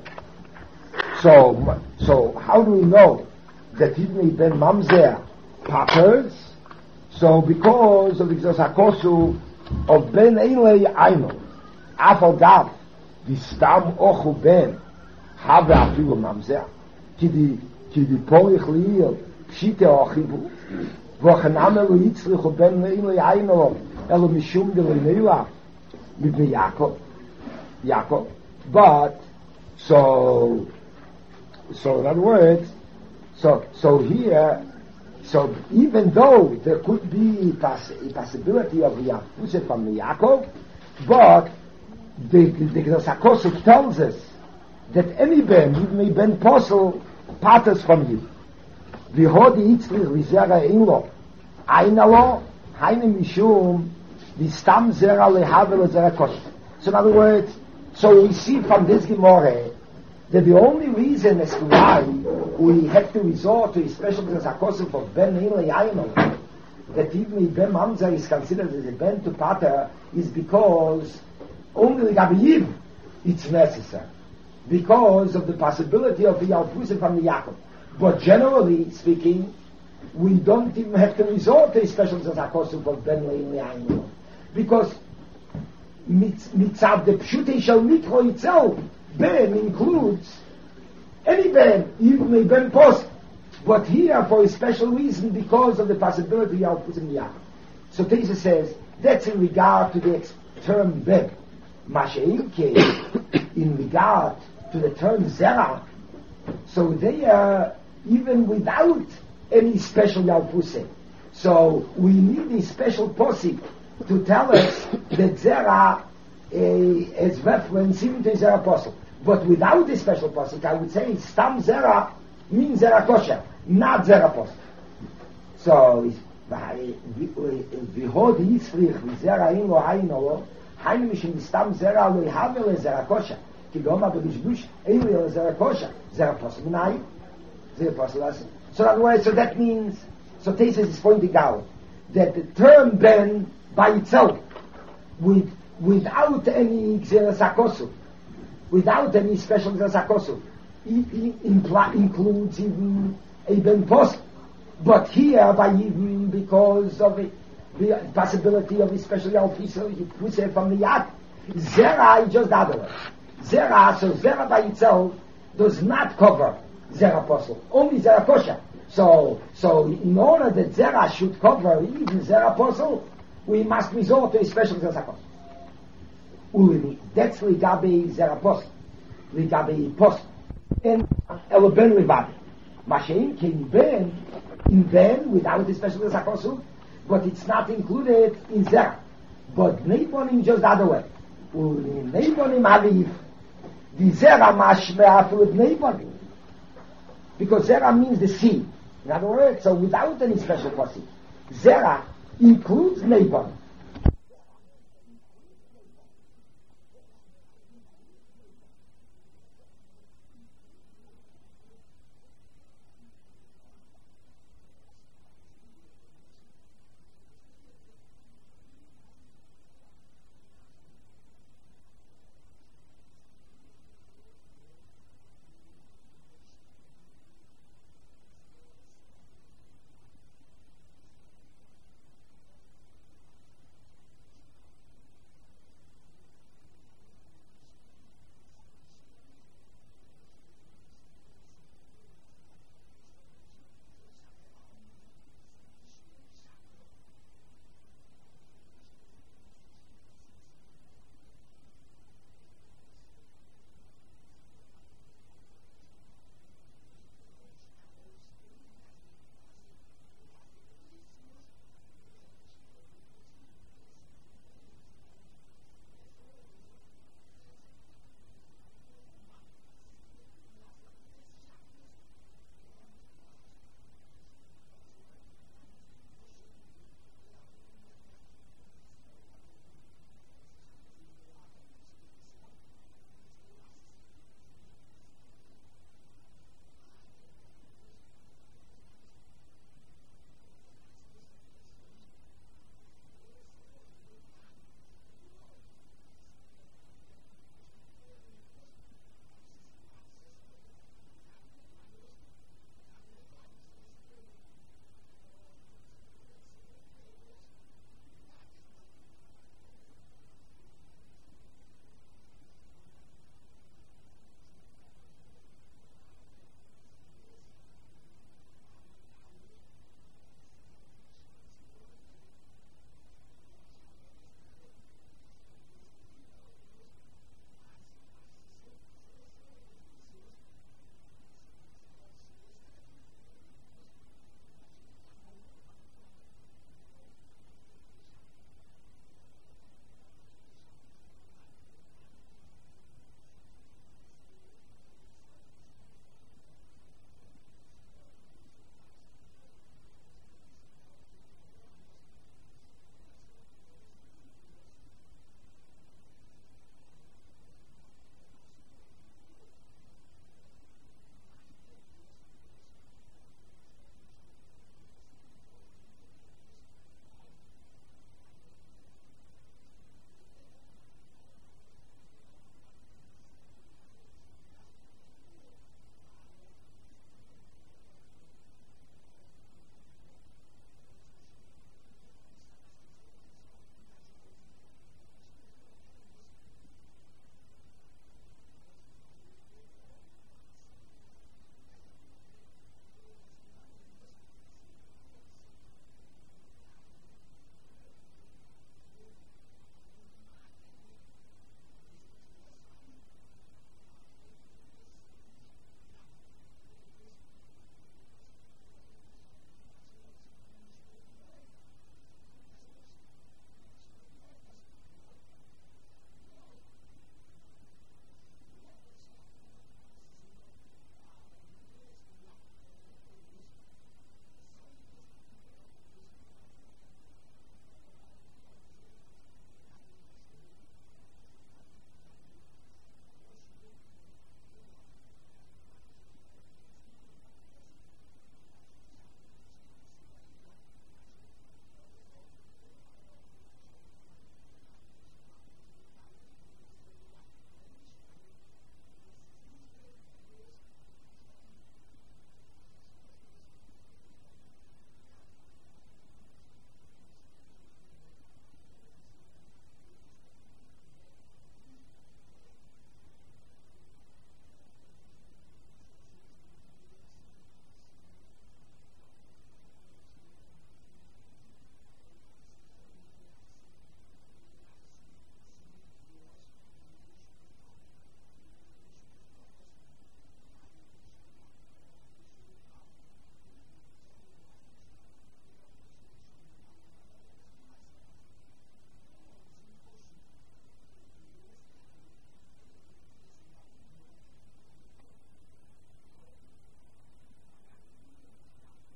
So, so how do we know that Ibn Ben Mamzer patters? So because of the Hakosu of Ben Eilei Aino, Afal Gav, the Stam Ochu Ben, have Afilu Mamzer, ki di ki di Porich Liel, Pshite Ochivu, Vochaname Lo Yitzlich Ben Eilei Aino, Elo Mishum de Leila, with the Yaakov, Yaakov. But so, so in other words. So, so here, so even though there could be pass, a possibility of Yafuse from the Yaakov, but the the Gnasakosuk tells us that any ben, even a ben apostle, patters from you. V'hodi itzlich v'zera inlo, einalo, heine mishum, v'stam zera lehavel zera kosuk. So in other words, so we see from this Gemara that the only reason as to why we have to resort to a special Gnasakosuk of Ben Eilei Aino, that even Ben Mamzer is considered as a Ben to Pater, is because only Gabi it's necessary. Because of the possibility of the Yalfuse from the Yaakov. But generally speaking, we don't even have to resort to a special Gnasakosuk of Ben Eilei Aino. Because mitzad the Pshutei Shel Mikro itself, Ben includes any Ben, even a Ben Post. But here, for a special reason, because of the possibility of putting the Yachid. So Teza says, that's in regard to the ex- term Ben. Masha'inke, in regard to the term Zerach, so they are even without any special Yalfuse. So we need a special posik to tell us that Zerach is reference even to Zerach Apostle. But without this special posik, I would say Stam Zerach means Zerach Kosher, not Zerach Apostle. So, v'hod yitzrich v'zerach ein lo hayin lo hainu mishim v'stam zerach lo yihaver le zerach kosher ki goma b'gishbush ein lo le zerach kosher zerach apostle m'nai zerach apostle asin. So in other words, so that means, so Tesis is pointing out that the term Ben by itself, with without any Xeras HaKosuv, without any special Xeras HaKosuv, impl- includes even a Ben Post. But here, by even because of it, the possibility of a special officer, you put it from the Yad. Zera is just the other way. Zera, so Zera by itself does not cover Zera Apostle, only Zera Kosher. So, so in order that Zera should cover even Zera Apostle, we must resort to a special Zera Apostle. Ulimi, that's Ligabe Zera Apostle, Ligabe Apostle, and Elo Ben Levabi. Mashein can Ben, in Ben without the special Zera Apostle, but it's not included in Zera. But Neibonim just the other way. Ulimi Neibonim Aviv, the Zera Mashmea with Neibonim. Because Zera means the seed. In other words, so without any special posik, Zera includes Neighbor.